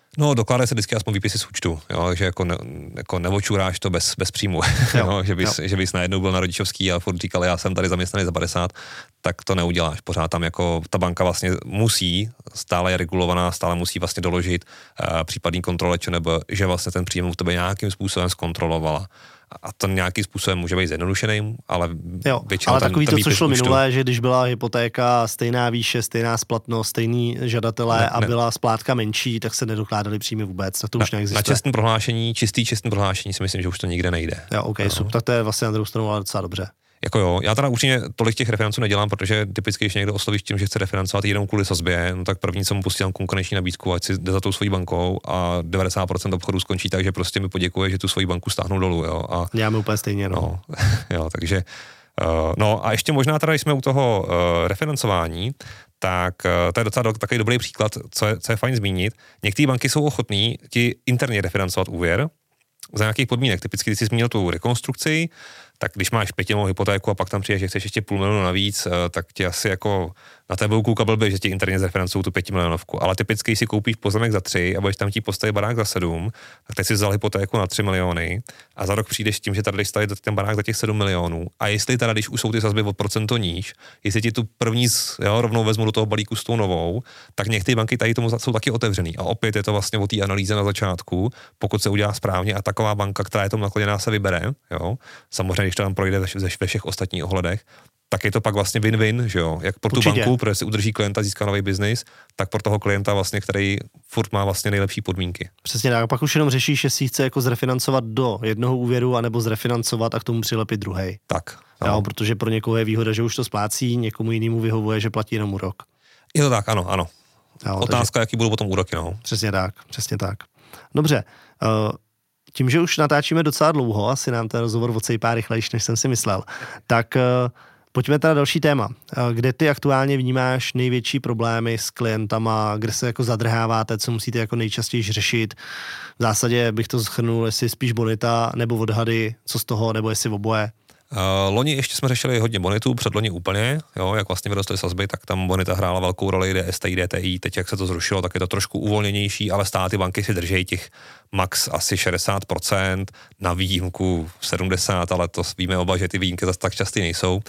No, dokládá se vždycky aspoň výpisy z účtu, jo, že jako, ne, jako neočuráš to bez, bez příjmu, jo, jo, že, bys, že bys najednou byl na rodičovský a furt říkal, já jsem tady zaměstnaný za padesát, tak to neuděláš. Pořád tam jako ta banka vlastně musí, stále je regulovaná, stále musí vlastně doložit uh, případný kontrole, nebo že vlastně ten příjem u tebe nějakým způsobem zkontrolovala. A to nějakým způsobem může být zjednodušeným, ale jo, většinou ale ten, takový ten to, co šlo účtu... minulé, že když byla hypotéka stejná výše, stejná splatnost, stejný žadatelé ne, a ne. byla splátka menší, tak se nedokládaly příjmy vůbec, tak to na, už neexistuje. Na čestné prohlášení, čistý čestné prohlášení si myslím, že už to nikde nejde. Jo, ok, no. super, tak to je vlastně na druhou stranu ale docela dobře. Jako jo, já teda určitě tolik těch referenců nedělám, protože typicky, když někdo osloví tím, že chce refinancovat jenom kvůli sazbě, no tak první, co mu pustím konkurenční nabídku, ať si jde za tou svojí bankou a devadesát procent obchodů skončí tak, že prostě mi poděkuje, že tu svoji banku stáhnou dolů, jo. A, děláme úplně stejně, no. no jo, takže, uh, no a ještě možná teda, když jsme u toho uh, refinancování, tak uh, to je docela do, takový dobrý příklad, co je, co je fajn zmínit. Některé banky jsou ochotní ti interně refinancovat úvěr za nějakých podmínek. Typicky, když jsi zmínil tu rekonstrukci, tak když máš pětinovou hypotéku a pak tam přijde, že chceš ještě půl milionu navíc, tak ti asi jako na té budou koukat blbě, že ti interně zreferencují tu pětimilionovku. Ale typicky, když si koupíš pozemek za tři a budeš tam ti postavit barák za sedm, tak teď si vzal hypotéku na tři miliony a za rok přijdeš s tím, že tady stavit ten barák za těch sedm milionů. A jestli teda, když už jsou ty sazby od procento níž, jestli ti tu první jo, rovnou vezmu do toho balíku s tou novou, tak některé banky tady tomu jsou taky otevřený. A opět je to vlastně o té analýze na začátku, pokud se udělá správně a taková banka, která je tomu nakloněná, se vybere, jo. Samozřejmě, když to tam projde ve všech ostatních ohledech, tak je to pak vlastně win-win, že jo, jak pro tu Určitě. banku, protože si udrží klienta, získá nový biznis, tak pro toho klienta vlastně, který furt má vlastně nejlepší podmínky. Přesně tak, pak už jenom řešíš, jestli chce jako zrefinancovat do jednoho úvěru, anebo zrefinancovat a k tomu přilepit druhej. Tak. No. Jo, protože pro někoho je výhoda, že už to splácí, někomu jinému vyhovuje, že platí jenom rok. Je to tak, ano, ano. Jo, Otázka, takže... jaký budou potom úroky, no. Přesně tak, přesně tak. Dobře, uh, tím, že už natáčíme docela dlouho, asi nám ten rozhovor odsejpá rychlejší, než jsem si myslel, tak uh, pojďme teda další téma. Uh, kde ty aktuálně vnímáš největší problémy s klientama, kde se jako zadrháváte, co musíte jako nejčastěji řešit? V zásadě bych to shrnul, jestli spíš bonita nebo odhady, co z toho, nebo jestli oboje. Uh, loni ještě jsme řešili hodně bonitu, předloni úplně, jo, jak vlastně vyrostly sazby, tak tam bonita hrála velkou roli, D S T I, D T I, teď jak se to zrušilo, tak je to trošku uvolněnější, ale stále ty banky si drží těch max asi šedesát procent, na výjimku sedmdesát, ale to víme oba, že ty výjimky zase tak časty nejsou.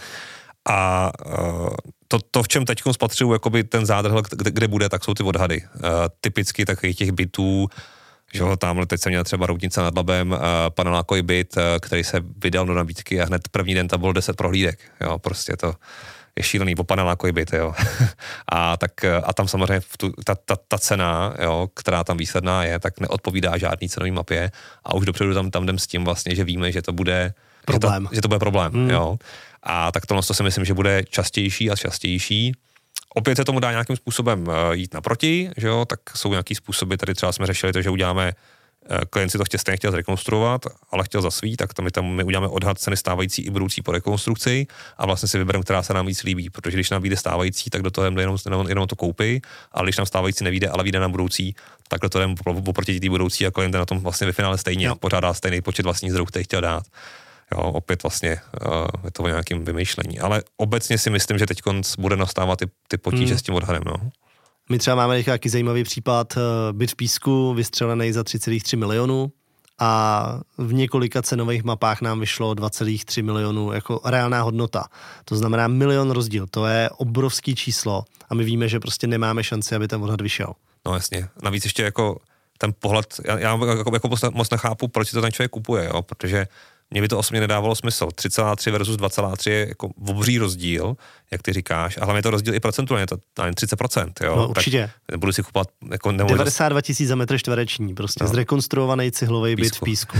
A uh, to, to, v čem teď spatřuju jakoby ten zádrhel, kde, kde bude, tak jsou ty odhady. Uh, typicky takových těch bytů, že jo, tamhle teď jsem měl třeba Roudnice nad Labem, uh, panelákový byt, uh, který se vydal do nabídky a hned první den tam bylo deset prohlídek, jo, prostě to je šílený, po panelákový byt, jo. a, tak, a tam samozřejmě tu, ta, ta, ta cena, jo, která tam výsledná je, tak neodpovídá žádný cenový mapě a už dopředu tam, tam jdem s tím vlastně, že víme, že to bude problém. Že to, že to bude problém, hmm. jo. A tak tohle to si myslím, že bude častější a častější. Opět se tomu dá nějakým způsobem jít naproti, že jo, tak jsou nějaký způsoby, tady třeba jsme řešili to, že uděláme, klient si to chtěl stejně chtěl zrekonstruovat, ale chtěl za svý, tak to my tam my uděláme odhad ceny stávající i budoucí po rekonstrukci a vlastně si vybereme, která se nám víc líbí, protože když nám vyjde stávající, tak do toho jdeme jenom, jenom, jenom to koupí, ale když nám stávající nevyjde, ale vyjde nám budoucí, tak do toho jdeme oproti té budoucí a klient na tom vlastně ve finále stejně, jo. Pořádá stejný počet vlastních zdrojů, který chtěl dát. Jo, opět vlastně uh, je to o nějakým vymýšlení. Ale obecně si myslím, že teď bude nastávat ty, ty potíže hmm. s tím odhadem. No. My třeba máme teď nějaký zajímavý případ, uh, byt v Písku, vystřelený za tři celá tři milionu a v několika cenových mapách nám vyšlo dva celá tři milionu jako reálná hodnota. To znamená milion rozdíl. To je obrovský číslo a my víme, že prostě nemáme šanci, aby ten odhad vyšel. No jasně. Navíc ještě jako ten pohled, já, já jako, jako moc nechápu, proč si to ten člověk kupuje, jo? Protože mně by to osobně nedávalo smysl. tři celá tři versus dva celá tři je jako obří rozdíl, jak ty říkáš, a hlavně je to rozdíl i procentuálně, to je třicet procent, jo. No určitě. Tak budu si kupovat jako devadesát dva tisíc za metr čtvereční, prostě no. Zrekonstruovaný cihlový byt v Písku.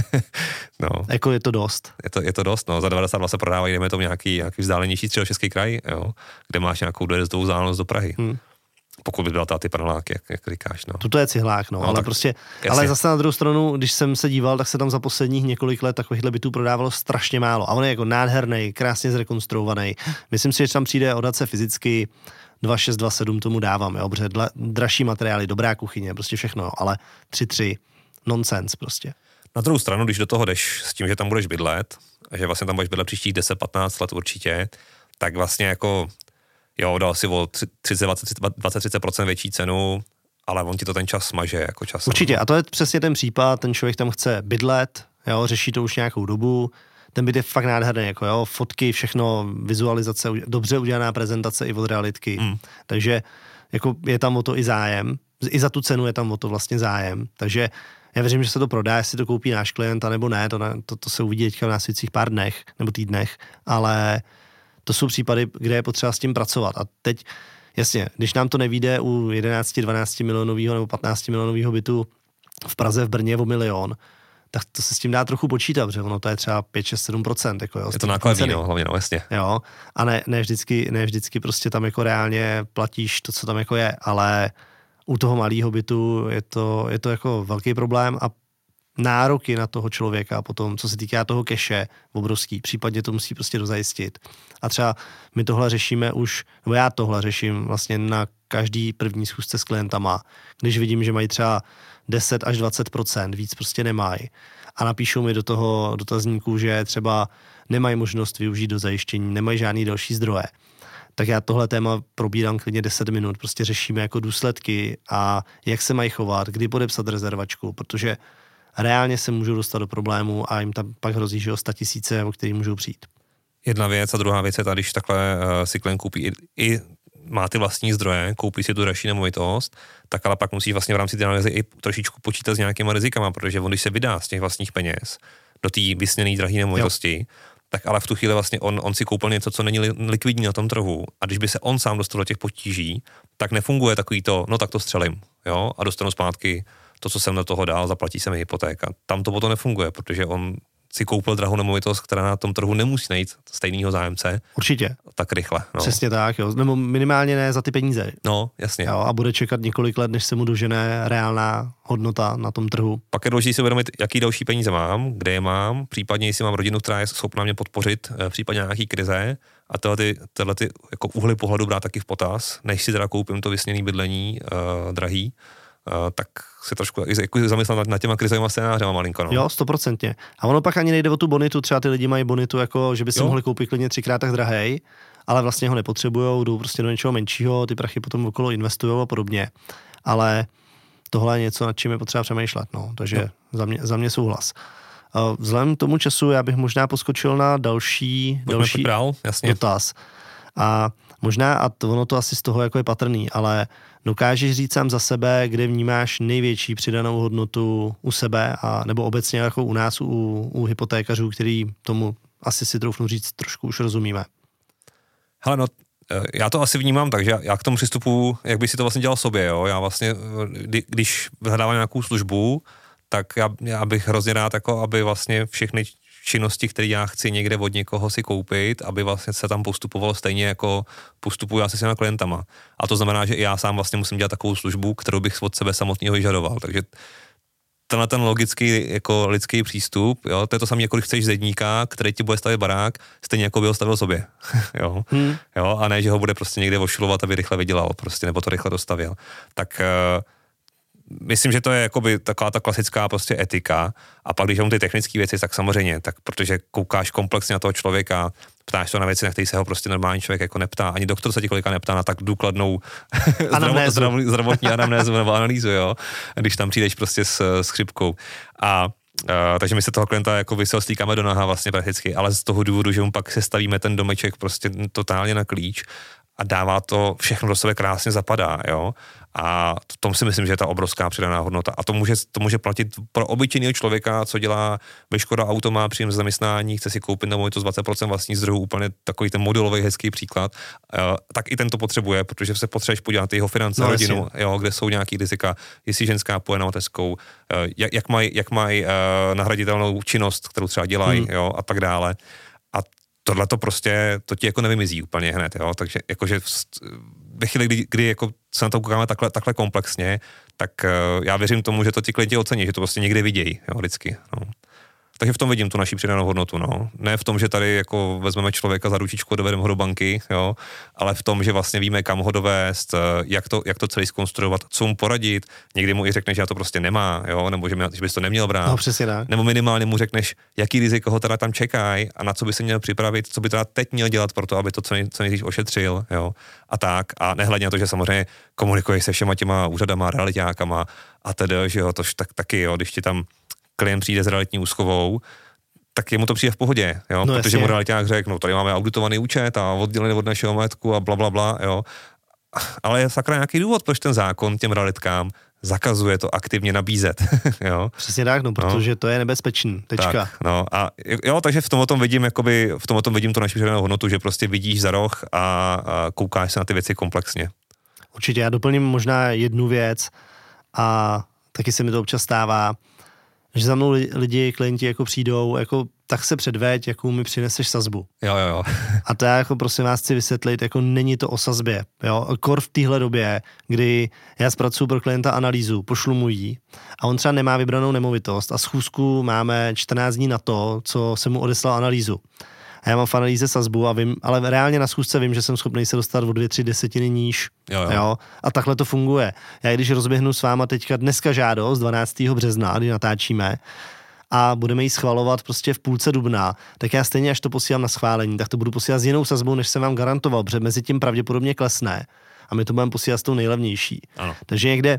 no. Jako je to dost. Je to, je to dost, no. Za devadesát dva se prodávají, jdeme tomu nějaký, nějaký vzdálenější středočeský kraj, jo, kde máš nějakou dojezdovou vzdálenost do Prahy. Hmm. Pokud by byla ta ty paneláky, jak, jak říkáš, no. Tuto je cihlák, no, no ale prostě, jasně. Ale zase na druhou stranu, když jsem se díval, tak se tam za posledních několik let takovýchhle bytů prodávalo strašně málo. A on je jako nádherný, krásně zrekonstruovaný. Myslím si, že tam přijde odhad se fyzicky dva šest dva sedm tomu dávám, jo, protože dražší materiály, dobrá kuchyně, prostě všechno, ale tři tři, nonsense prostě. Na druhou stranu, když do toho jdeš s tím, že tam budeš bydlet, a že vlastně tam budeš bydlet příštích deset patnáct let určitě, tak vlastně jako jo, dal si o třicet až dvacet třicet procent větší cenu ale on ti to ten čas smaže jako časem. Určitě, a to je přesně ten případ, ten člověk tam chce bydlet, jo, řeší to už nějakou dobu, ten byt je fakt nádherný, jako jo, fotky, všechno, vizualizace, dobře udělaná prezentace i od realitky, mm. takže jako je tam o to i zájem, i za tu cenu je tam o to vlastně zájem, takže já věřím, že se to prodá, jestli to koupí náš klient, a nebo ne, to, to, to se uvidí teďka v následujících pár dnech nebo týdnech, ale to jsou případy, kde je potřeba s tím pracovat. A teď, jasně, když nám to nevyjde u jedenáct dvanáct milionového nebo patnáct milionového bytu v Praze, v Brně o milion, tak to se s tím dá trochu počítat, protože ono to je třeba pět, šest, sedm procent. Jako jo, je to nákladný, no, hlavně, no, jasně. Jo, a ne, ne, vždycky, ne vždycky prostě tam jako reálně platíš to, co tam jako je, ale u toho malého bytu je to, je to jako velký problém a nároky na toho člověka potom, co se týká toho keše, obrovský, případně to musí prostě dozajistit. A třeba my tohle řešíme už, nebo já tohle řeším vlastně na každý první schůzce s klientama, když vidím, že mají třeba deset až dvacet procent, víc prostě nemají. A napíšou mi do toho dotazníku, že třeba nemají možnost využít do zajištění, nemají žádný další zdroje. Tak já tohle téma probírám klidně deset minut, prostě řešíme jako důsledky a jak se mají chovat, kdy podepsat rezervačku, protože reálně se můžou dostat do problému a jim tam pak hrozí, že o sta tisíce, o který můžou přijít. Jedna věc a druhá věc je ta, když takhle uh, si klient koupí i, i má ty vlastní zdroje, koupí si tu dražší nemovitost, tak ale pak musí vlastně v rámci té analýzy i trošičku počítat s nějakýma rizikama, protože on, když se vydá z těch vlastních peněz do té vysněné drahé nemovitosti, jo. tak ale v tu chvíli vlastně on, on si koupil něco, co není likvidní na tom trhu a když by se on sám dostal do těch potíží, tak nefunguje takový to, no tak to střelím, jo, a dostanu zpátky to, co jsem do toho dal, zaplatí se mi hypotéka. Tam to potom nefunguje, protože on si koupil drahou nemovitost, která na tom trhu nemusí najít stejného zájemce. Určitě. Tak rychle. No. Přesně tak, jo. Nebo minimálně ne za ty peníze. No, jasně. Jo, a bude čekat několik let, než se mu dožene reálná hodnota na tom trhu. Pak je důležité si uvědomit, jaký další peníze mám, kde je mám, případně jestli mám rodinu, která je schopná mě podpořit v případě nějaký krize a tyhle ty, tyhle ty jako úhly pohledu brát taky v potaz, než si teda koupím to vysněné bydlení uh, drahý. Uh, tak se trošku jako zamyslet nad, nad těma krizovýma scénářema malinko. No. Jo, stoprocentně. A ono pak ani nejde o tu bonitu, třeba ty lidi mají bonitu, jako že by si jo. mohli koupit klidně třikrát tak drahej, ale vlastně ho nepotřebujou, jdou prostě do něčeho menšího, ty prachy potom okolo investujou a podobně. Ale tohle je něco, nad čím je potřeba přemýšlet, no. Takže no. za, mě, za mě souhlas. Uh, vzhledem k tomu času já bych možná poskočil na další, další prál, jasně. dotaz. A možná, a to, ono to asi z toho jako je patrný, ale dokážeš říct sám za sebe, kde vnímáš největší přidanou hodnotu u sebe a nebo obecně jako u nás, u, u hypotékařů, který tomu asi si troufnu říct trošku už rozumíme. Hele, no, já to asi vnímám tak, že já k tomu přistupuji, jak by si to vlastně dělal sobě, jo. Já vlastně, když hledávám nějakou službu, tak já, já bych hrozně rád, jako aby vlastně všechny činnosti, které já chci někde od někoho si koupit, aby vlastně se tam postupovalo stejně, jako postupuji já se svýma klientama. A to znamená, že i já sám vlastně musím dělat takovou službu, kterou bych od sebe samotného vyžadoval. Takže tenhle ten logický, jako lidský přístup, jo, to je to samé, jako když chceš zedníka, který ti bude stavět barák, stejně jako by ho stavil sobě. jo. Hmm. jo, a ne, že ho bude prostě někde ošulovat, aby rychle vydělal, prostě, nebo to rychle dostavil. Tak uh, myslím, že to je jakoby taková ta klasická prostě etika a pak, když mám ty technické věci, tak samozřejmě, tak protože koukáš komplexně na toho člověka, ptáš to na věci, na které se ho prostě normální člověk jako neptá, ani doktor se ti kolika neptá na tak důkladnou zdravotní, zdravotní anamnézu nebo analýzu, jo, když tam přijdeš prostě s, s chřipkou. A Uh, takže my se toho klienta jako vyselstýkáme do naha vlastně prakticky, ale z toho důvodu, že mu pak se stavíme ten domeček prostě totálně na klíč a dává to všechno do sebe krásně zapadá, jo. A v tom si myslím, že je ta obrovská přidaná hodnota. A to může, to může platit pro obyčejného člověka, co dělá ve Škoda Auto, má příjem z zaměstnání, chce si koupit nemovitost dvacet procent vlastních zdrojů, úplně takový ten modelový hezký příklad, uh, tak i ten to potřebuje, protože se potřebuješ podívat jeho finance, no, rodinu, jo, kde jsou nějaký rizika, jestli ženská pojede na otezkou, uh, jak, jak mají jak maj, uh, nahraditelnou činnost, kterou třeba dělají, hmm. jo, a tak dále. A tohle to prostě, to ti jako nevymizí úplně hned, jo, takže jakože ve chvíli, kdy, kdy jako se na to koukáme takhle, takhle komplexně, tak uh, já věřím tomu, že to ti klienti ocení, že to prostě někde vidějí, jo, vždycky, no. Takže v tom vidím tu naši přidanou hodnotu, no. Ne v tom, že tady jako vezmeme člověka za ručičku, dovedeme ho do banky, jo, ale v tom, že vlastně víme, kam ho dovést, jak to, jak to celý zkonstruovat, co mu poradit. Někdy mu i řekneš, že já to prostě nemá, jo, nebo že, mě, že bys to neměl brát. No, přesně tak. Nebo minimálně mu řekneš, jaký riziko ho teda tam čekají a na co by se měl připravit, co by teda teď měl dělat pro to, aby to co, nej, co nejdřív ošetřil, jo. A tak. A nehledně na to, že samozřejmě komunikuješ se všema těma úřadama, realitákama a tedy, že jo, to tak, taky, jo, když ti tam klient přijde s realitní úschovou, tak jemu to přijde v pohodě, jo, no, protože jasně. mu realiták řekl, no tady máme auditovaný účet a oddělený od našeho majetku a bla, bla, bla, jo. Ale je sakra nějaký důvod, proč ten zákon těm realitkám zakazuje to aktivně nabízet, jo. Přesně tak, no, protože no. to je nebezpečný, tečka. Tak, no a jo, takže v tom tom vidím, jakoby, v tom tom vidím tu naši přidanou hodnotu, že prostě vidíš za roh a, a koukáš se na ty věci komplexně. Určitě, já doplním možná jednu věc a taky se mi to občas stává, že za mnou lidi, klienti jako přijdou, jako tak se předveď, jakou mi přineseš sazbu. Jo, jo, jo. A to já jako prosím vás chci vysvětlit, jako není to o sazbě, jo. Kor v téhle době, kdy já zpracuju pro klienta analýzu, pošlu mu jí a on třeba nemá vybranou nemovitost a schůzku máme čtrnáct dní na to, co jsem mu odeslal analýzu. A já mám v analýze sazbu a vím, ale reálně na schůzce vím, že jsem schopný se dostat o dvě, tři desetiny níž. Jo, jo. Jo? A takhle to funguje. Já když rozběhnu s váma teďka dneska žádost dvanáctého března, kdy natáčíme, a budeme ji schvalovat prostě v půlce dubna, tak já stejně, až to posílám na schválení, tak to budu posílat s jinou sazbou, než jsem vám garantoval, protože mezi tím pravděpodobně klesne a my to budeme posílat s tou nejlevnější. Ano. Takže někde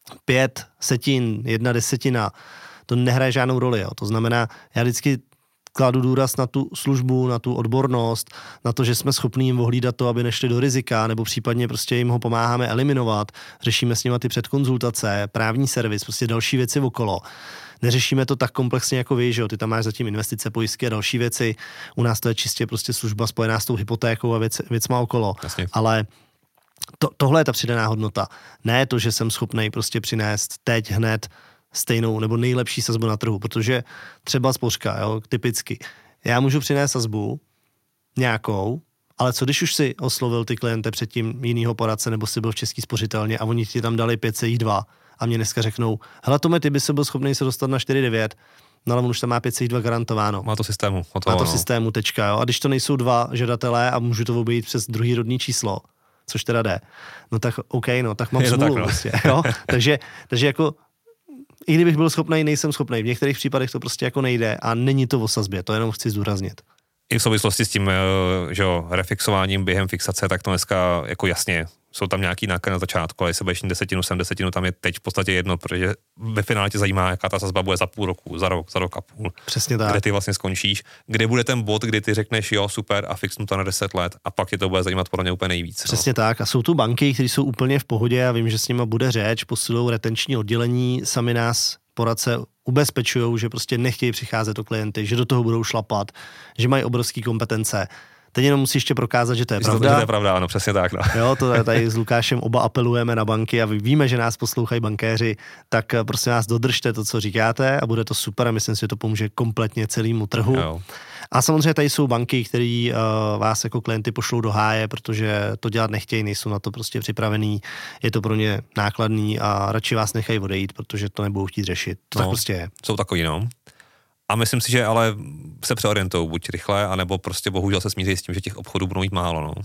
pět setin, jedna desetina, to nehraje žádnou roli. Jo? To znamená, já vždycky kladu důraz na tu službu, na tu odbornost, na to, že jsme schopní jim ohlídat to, aby nešli do rizika, nebo případně prostě jim ho pomáháme eliminovat, řešíme s nimi ty předkonzultace, právní servis, prostě další věci okolo. Neřešíme to tak komplexně jako vy, že jo, ty tam máš zatím investice, pojistky a další věci, u nás to je čistě prostě služba spojená s tou hypotékou a věc, věcma okolo. Jasně. Ale to, tohle je ta přidaná hodnota. Ne to, že jsem schopnej prostě přinést teď hned stejnou nebo nejlepší sazbu na trhu, protože třeba spořka, jo, typicky. Já můžu přinést sazbu nějakou, ale co když už si oslovil ty klienty předtím jinýho poradce nebo si byl v Český spořitelně a oni ti tam dali pět celá dva a mě dneska řeknou, hele Tome, ty by se byl schopný se dostat na čtyři devět, no ale on už tam má pět celá dva garantováno. Má to systému. Hotovo, má to no. systému, tečka, jo. A když to nejsou dva žadatelé a můžu to obejít přes druhý rodný číslo, což teda jde, no tak OK, no tak mám smůlu, no. Prostě, jo. takže, takže jako i kdybych byl schopný, nejsem schopný. V některých případech to prostě jako nejde a není to o sazbě, to jenom chci zdůraznit. I v souvislosti s tím, že jo, refixováním během fixace, tak to dneska jako jasně, jsou tam nějaký náklady na začátku, ale jestli budeš desetinu, sem desetinu, tam je teď v podstatě jedno, protože ve finále tě zajímá, jaká ta sazba bude za půl roku, za rok, za rok a půl. Přesně tak. Kde ty vlastně skončíš, kde bude ten bod, kdy ty řekneš, jo, super, a fixnu to na deset let a pak je to bude zajímat podle mě úplně nejvíc. Přesně no. tak. A jsou tu banky, které jsou úplně v pohodě a vím, že s nimi bude řeč, posilují retenční oddělení, sami nás poradce ubezpečují, že prostě nechtějí přicházet o klienty, že do toho budou šlapat, že mají obrovské kompetence. Teď jenom musí ještě prokázat, že to je Že pravda. To, že to je pravda, ano, přesně tak. No. Jo, to tady s Lukášem oba apelujeme na banky a víme, že nás poslouchají bankéři, tak prostě nás dodržte to, co říkáte a bude to super a myslím si, že to pomůže kompletně celému trhu. Jo. A samozřejmě tady jsou banky, které uh, vás jako klienty pošlou do háje, protože to dělat nechtějí, nejsou na to prostě připravený, je to pro ně nákladný a radši vás nechají odejít, protože to nebudou chtít řešit. To no, tak prostě je. Jsou takový, no. A myslím si, že ale se přeorientou buď rychle, anebo prostě bohužel se smíří s tím, že těch obchodů budou mít málo, no.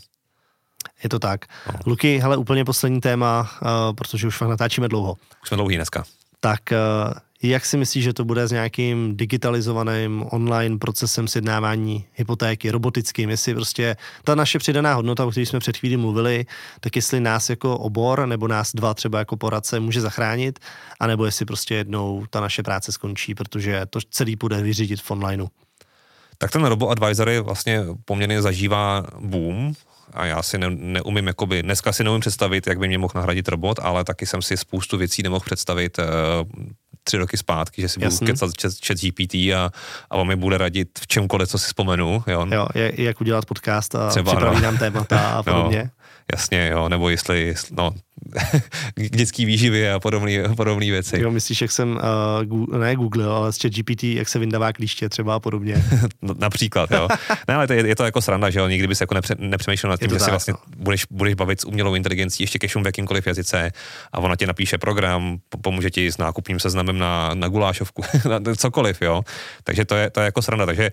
Je to tak. No. Luky, hele, úplně poslední téma, uh, protože už fakt natáčíme dlouho. Už jsme dlouhý dneska. Tak uh, jak si myslíš, že to bude s nějakým digitalizovaným online procesem sjednávání hypotéky, robotickým, jestli prostě ta naše přidaná hodnota, o které jsme před chvílí mluvili, tak jestli nás jako obor nebo nás dva třeba jako poradce může zachránit, anebo jestli prostě jednou ta naše práce skončí, protože to celý půjde vyřídit v onlineu. Tak ten robo-advisory vlastně poměrně zažívá boom a já si ne, neumím, jakoby, dneska si neumím představit, jak by mě mohl nahradit robot, ale taky jsem si spoustu věcí nemohl představit uh, tři roky zpátky, že si budu kecat chat G P T a, a on mi bude radit v čemkoliv, co si vzpomenu. Jo, jo jak udělat podcast a třeba, připraví no. nám témata a podobně. No, jasně, jo, nebo jestli, no, k dětský výživě a podobné podobné věci. Jo, myslíš, jak jsem, uh, Google, ne Google, ale z ChatGPT, jak se vyndává klíště třeba a podobně. No, například, jo. Ne, ale to je, je to jako sranda, že jo, nikdy bys jako nepře, nepřemýšlel nad tím, že si vlastně no. budeš, budeš bavit s umělou inteligencí ještě kešum v jakýmkoliv jazyce a ona ti napíše program, pomůže ti s nákupním seznamem na, na gulášovku, na cokoliv, jo. Takže to je, to je jako sranda, takže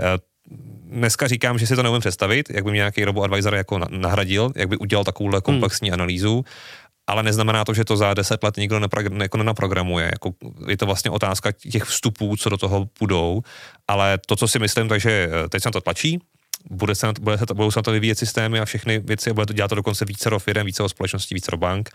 dneska říkám, že si to neumím představit, jak by mě nějaký robo-advisor jako nahradil, jak by udělal takovouhle komplexní hmm. analýzu, ale neznamená to, že to za deset let nikdo nepro, jako nenaprogramuje. Jako je to vlastně otázka těch vstupů, co do toho půjdou, ale to, co si myslím, takže teď se na to tlačí, bude se, bude se, budou se na to vyvíjet systémy a všechny věci a bude to dělat to dokonce vícero firem, vícero společností, vícero bank.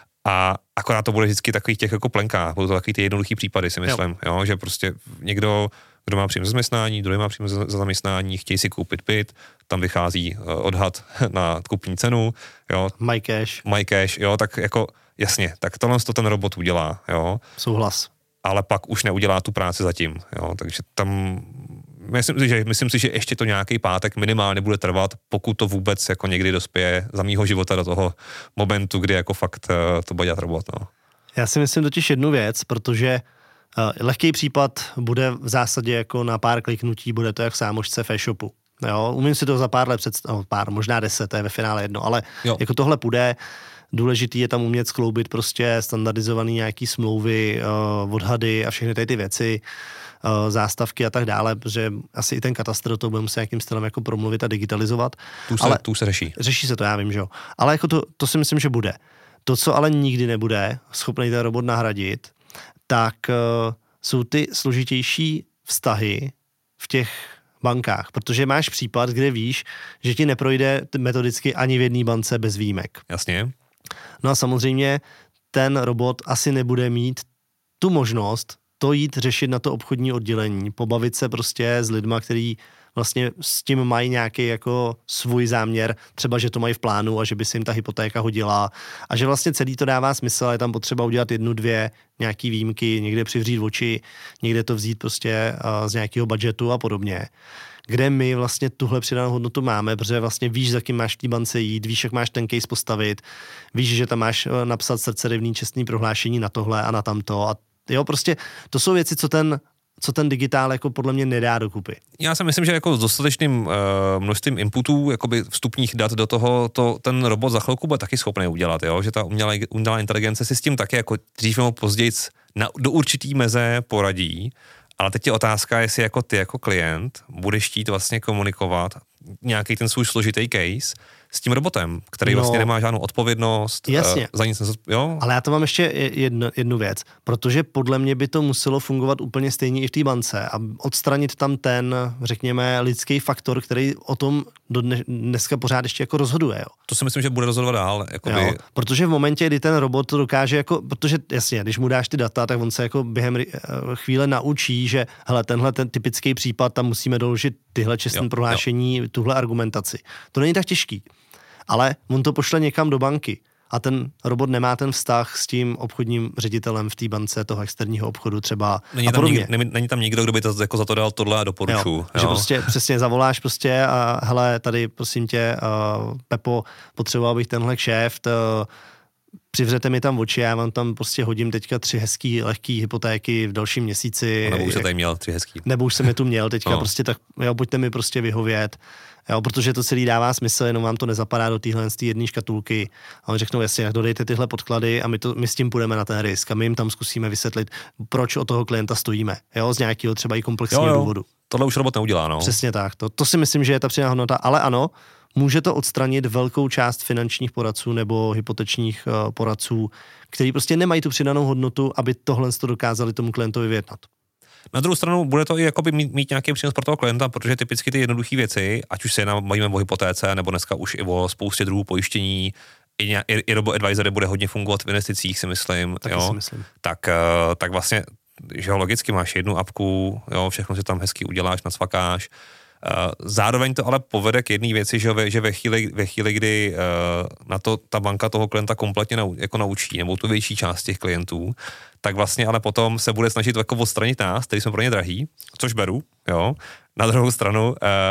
A akorát to bude vždycky takových těch jako plenkách, budou to takový ty jednoduchý případy, si myslím, jo. Jo, že prostě někdo, kdo má příjem ze zaměstnání, druhý má příjem za zaměstnání, chtějí si koupit byt, tam vychází uh, odhad na kupní cenu, jo. MyCash. MyCash, jo, tak jako jasně, tak tohle to ten robot udělá, jo. Souhlas. Ale pak už neudělá tu práci zatím, jo, takže tam myslím si, že, myslím si, že ještě to nějaký pátek minimálně bude trvat, pokud to vůbec jako někdy dospěje za mýho života do toho momentu, kdy jako fakt uh, to bude dělat robot, no. Já si myslím totiž jednu věc, protože uh, lehký případ bude v zásadě jako na pár kliknutí, bude to jak v sámošce v e-shopu. Jo, umím si to za pár let představit, no, pár, možná deset, to je ve finále jedno, ale jo. Jako tohle půjde. Důležitý je tam umět skloubit prostě standardizovaný nějaký smlouvy, uh, odhady a všechny tady ty věci, uh, zástavky a tak dále, protože asi i ten katastr do toho budeme se nějakým stylem jako promluvit a digitalizovat. Tu se, ale tu se řeší. Řeší se to, já vím, že jo. Ale jako to, to si myslím, že bude. To, co ale nikdy nebude schopný ten robot nahradit, tak uh, jsou ty složitější vztahy v těch bankách, protože máš případ, kde víš, že ti neprojde metodicky ani v jedné bance bez výjimek. Jasně. No a samozřejmě ten robot asi nebude mít tu možnost to jít řešit na to obchodní oddělení, pobavit se prostě s lidma, který vlastně s tím mají nějaký jako svůj záměr, třeba, že to mají v plánu a že by se jim ta hypotéka hodila a že vlastně celý to dává smysl, je tam potřeba udělat jednu, dvě nějaký výjimky, někde přivřít oči, někde to vzít prostě uh, z nějakého budžetu a podobně. Kde my vlastně tuhle přidanou hodnotu máme, protože vlastně víš, za kým máš v té bance jít, víš, jak máš ten case postavit, víš, že tam máš napsat srdcerivný čestný prohlášení na tohle a na tamto a jo, prostě to jsou věci, co ten co ten digitál jako podle mě nedá dokupy. Já si myslím, že jako s dostatečným uh, množstvím inputů, jakoby vstupních dat do toho, to ten robot za chvilku bude taky schopný udělat, jo? Že ta umělá, umělá inteligence si s tím taky jako dřív nebo později na, do určitý meze poradí, ale teď je otázka, jestli jako ty jako klient budeš chtít vlastně komunikovat nějaký ten svůj složitý case s tím robotem, který no, vlastně nemá žádnou odpovědnost. Jasně. Uh, za nic nezod... jo? Ale já to mám ještě jednu, jednu věc, protože podle mě by to muselo fungovat úplně stejně i v té bance a odstranit tam ten, řekněme, lidský faktor, který o tom do dne, dneska pořád ještě jako rozhoduje. Jo. To si myslím, že bude rozhodovat dál. Jakoby... Jo, protože v momentě, kdy ten robot to dokáže, jako, protože jasně, když mu dáš ty data, tak on se jako během chvíle naučí, že hele, tenhle ten typický případ, tam musíme doložit tyhle čestné prohlášení, jo. tuhle argumentaci. To není tak těžký. Ale on to pošle někam do banky a ten robot nemá ten vztah s tím obchodním ředitelem v té bance toho externího obchodu třeba není a podobně. Tam nikdo, není tam nikdo, kdo by to jako za to dal tohle a doporučuji. Jo, jo. Že prostě přesně zavoláš prostě a hele, tady prosím tě, uh, Pepo, potřeboval bych tenhle kšeft, uh, přivřete mi tam oči, já vám tam prostě hodím teďka tři hezký, lehký hypotéky v dalším měsíci. Nebo už se tady měl tři hezký. Nebo už jsem je tu měl teďka, no. prostě tak, jo, pojďte mi prostě vyhovět. Jo, protože to celý dává smysl, jenom vám to nezapadá do téhle jedné škatulky. A oni řeknou, jasně, dodejte tyhle podklady a my, to, my s tím půjdeme na ten risk a my jim tam zkusíme vysvětlit, proč o toho klienta stojíme. Jo, z nějakého třeba i komplexního jo, jo. důvodu. Tohle už robot neudělá, no. Přesně tak. To, to si myslím, že je ta přidaná hodnota, ale ano, může to odstranit velkou část finančních poradců nebo hypotečních uh, poradců, kteří prostě nemají tu přidanou hodnotu, aby tohle to dokázali tomu klientovi vyjednat. Na druhou stranu bude to i jakoby mít, mít nějaký přínos pro toho klienta, protože typicky ty jednoduché věci, ať už se jenom bavíme o hypotéce, nebo dneska už i o spoustě druhů pojištění, i, ně, i, i robo-advisory bude hodně fungovat v investicích, si myslím. Taky jo? si myslím. Tak, uh, tak vlastně, že jo, logicky máš jednu apku, jo, všechno si tam hezky uděláš, nacvakáš. Uh, zároveň to ale povede k jedné věci, že, ve, že ve, chvíli, ve chvíli, kdy uh, na to ta banka toho klienta kompletně nau, jako naučí, nebo tu větší část těch klientů, tak vlastně ale potom se bude snažit jako odstranit nás, který jsme pro ně drahý, což beru, jo. Na druhou stranu, uh,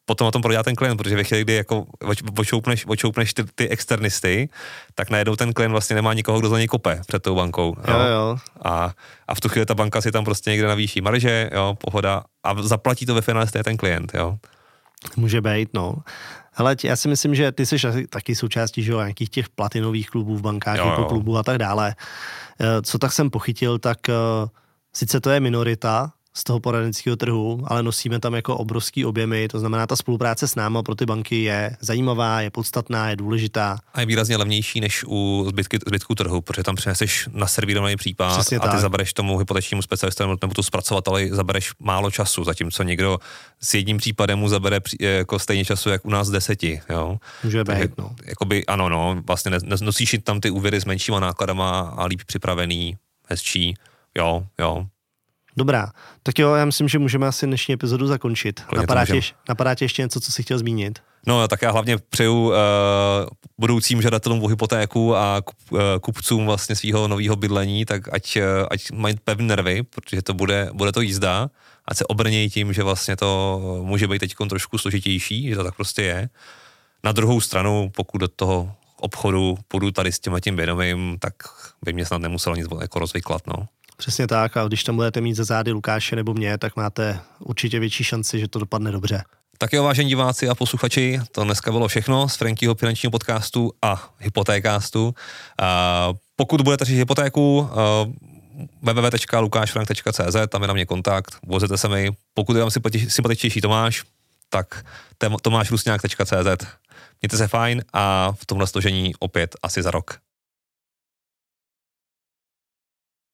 potom na tom prodělá ten klient, protože ve chvíli, kdy jako očoupneš, očoupneš ty, ty externisty, tak najednou ten klient vlastně nemá nikoho, kdo za něj kope před tou bankou. Jo? Jo, jo. A, a v tu chvíli ta banka si tam prostě někde navýší marže, jo, pohoda, a zaplatí to ve finále stejně ten klient, jo. Může být, no. Hele, já si myslím, že ty jsi taky součástí, že jo, nějakých těch platinových klubů v bankách, klubů a tak dále. Co tak jsem pochytil, tak sice to je minorita z toho poradenského trhu, ale nosíme tam jako obrovský objemy, to znamená, ta spolupráce s náma pro ty banky je zajímavá, je podstatná, je důležitá. A je výrazně levnější než u zbytky, zbytku trhu, protože tam přineseš naservírovaný případ. Přesně a ty tak. Zabereš tomu hypotečnímu specialistovi nebo tu zpracovateli, zabereš málo času, zatímco někdo s jedním případem mu zabere jako stejně času, jak u nás deseti. Jo? Může být, no. Jakoby, ano, no, vlastně nosíš tam ty úvěry s menšíma nákladama a líp připravený, hezčí, jo, jo. Dobrá, tak jo, já myslím, že můžeme asi dnešní epizodu zakončit. Napadá tě, napadá tě ještě něco, co jsi chtěl zmínit? No, tak já hlavně přeju uh, budoucím žadatelům o hypotéku a kup, uh, kupcům vlastně svého nového bydlení, tak ať, uh, ať mají pevné nervy, protože to bude, bude to jízda, ať se obrnějí tím, že vlastně to může být teď trošku složitější, že to tak prostě je. Na druhou stranu, pokud do toho obchodu půjdu tady s tím a tím vědomím, tak by mě snad nemuselo nic jako rozvyklat, no. Přesně tak, a když tam budete mít za zády Lukáše nebo mě, tak máte určitě větší šanci, že to dopadne dobře. Tak jo, vážení diváci a posluchači, to dneska bylo všechno z Frankyho finančního podcastu a hypotékástu. Uh, pokud budete řešit hypotéku, uh, w w w tečka lukášfrank tečka c z, tam je na mě kontakt, vozete se mi. Pokud je vám sympatičtější Tomáš, tak tomáš rusňák tečka c z. Mějte se fajn a v tomhle složení opět asi za rok.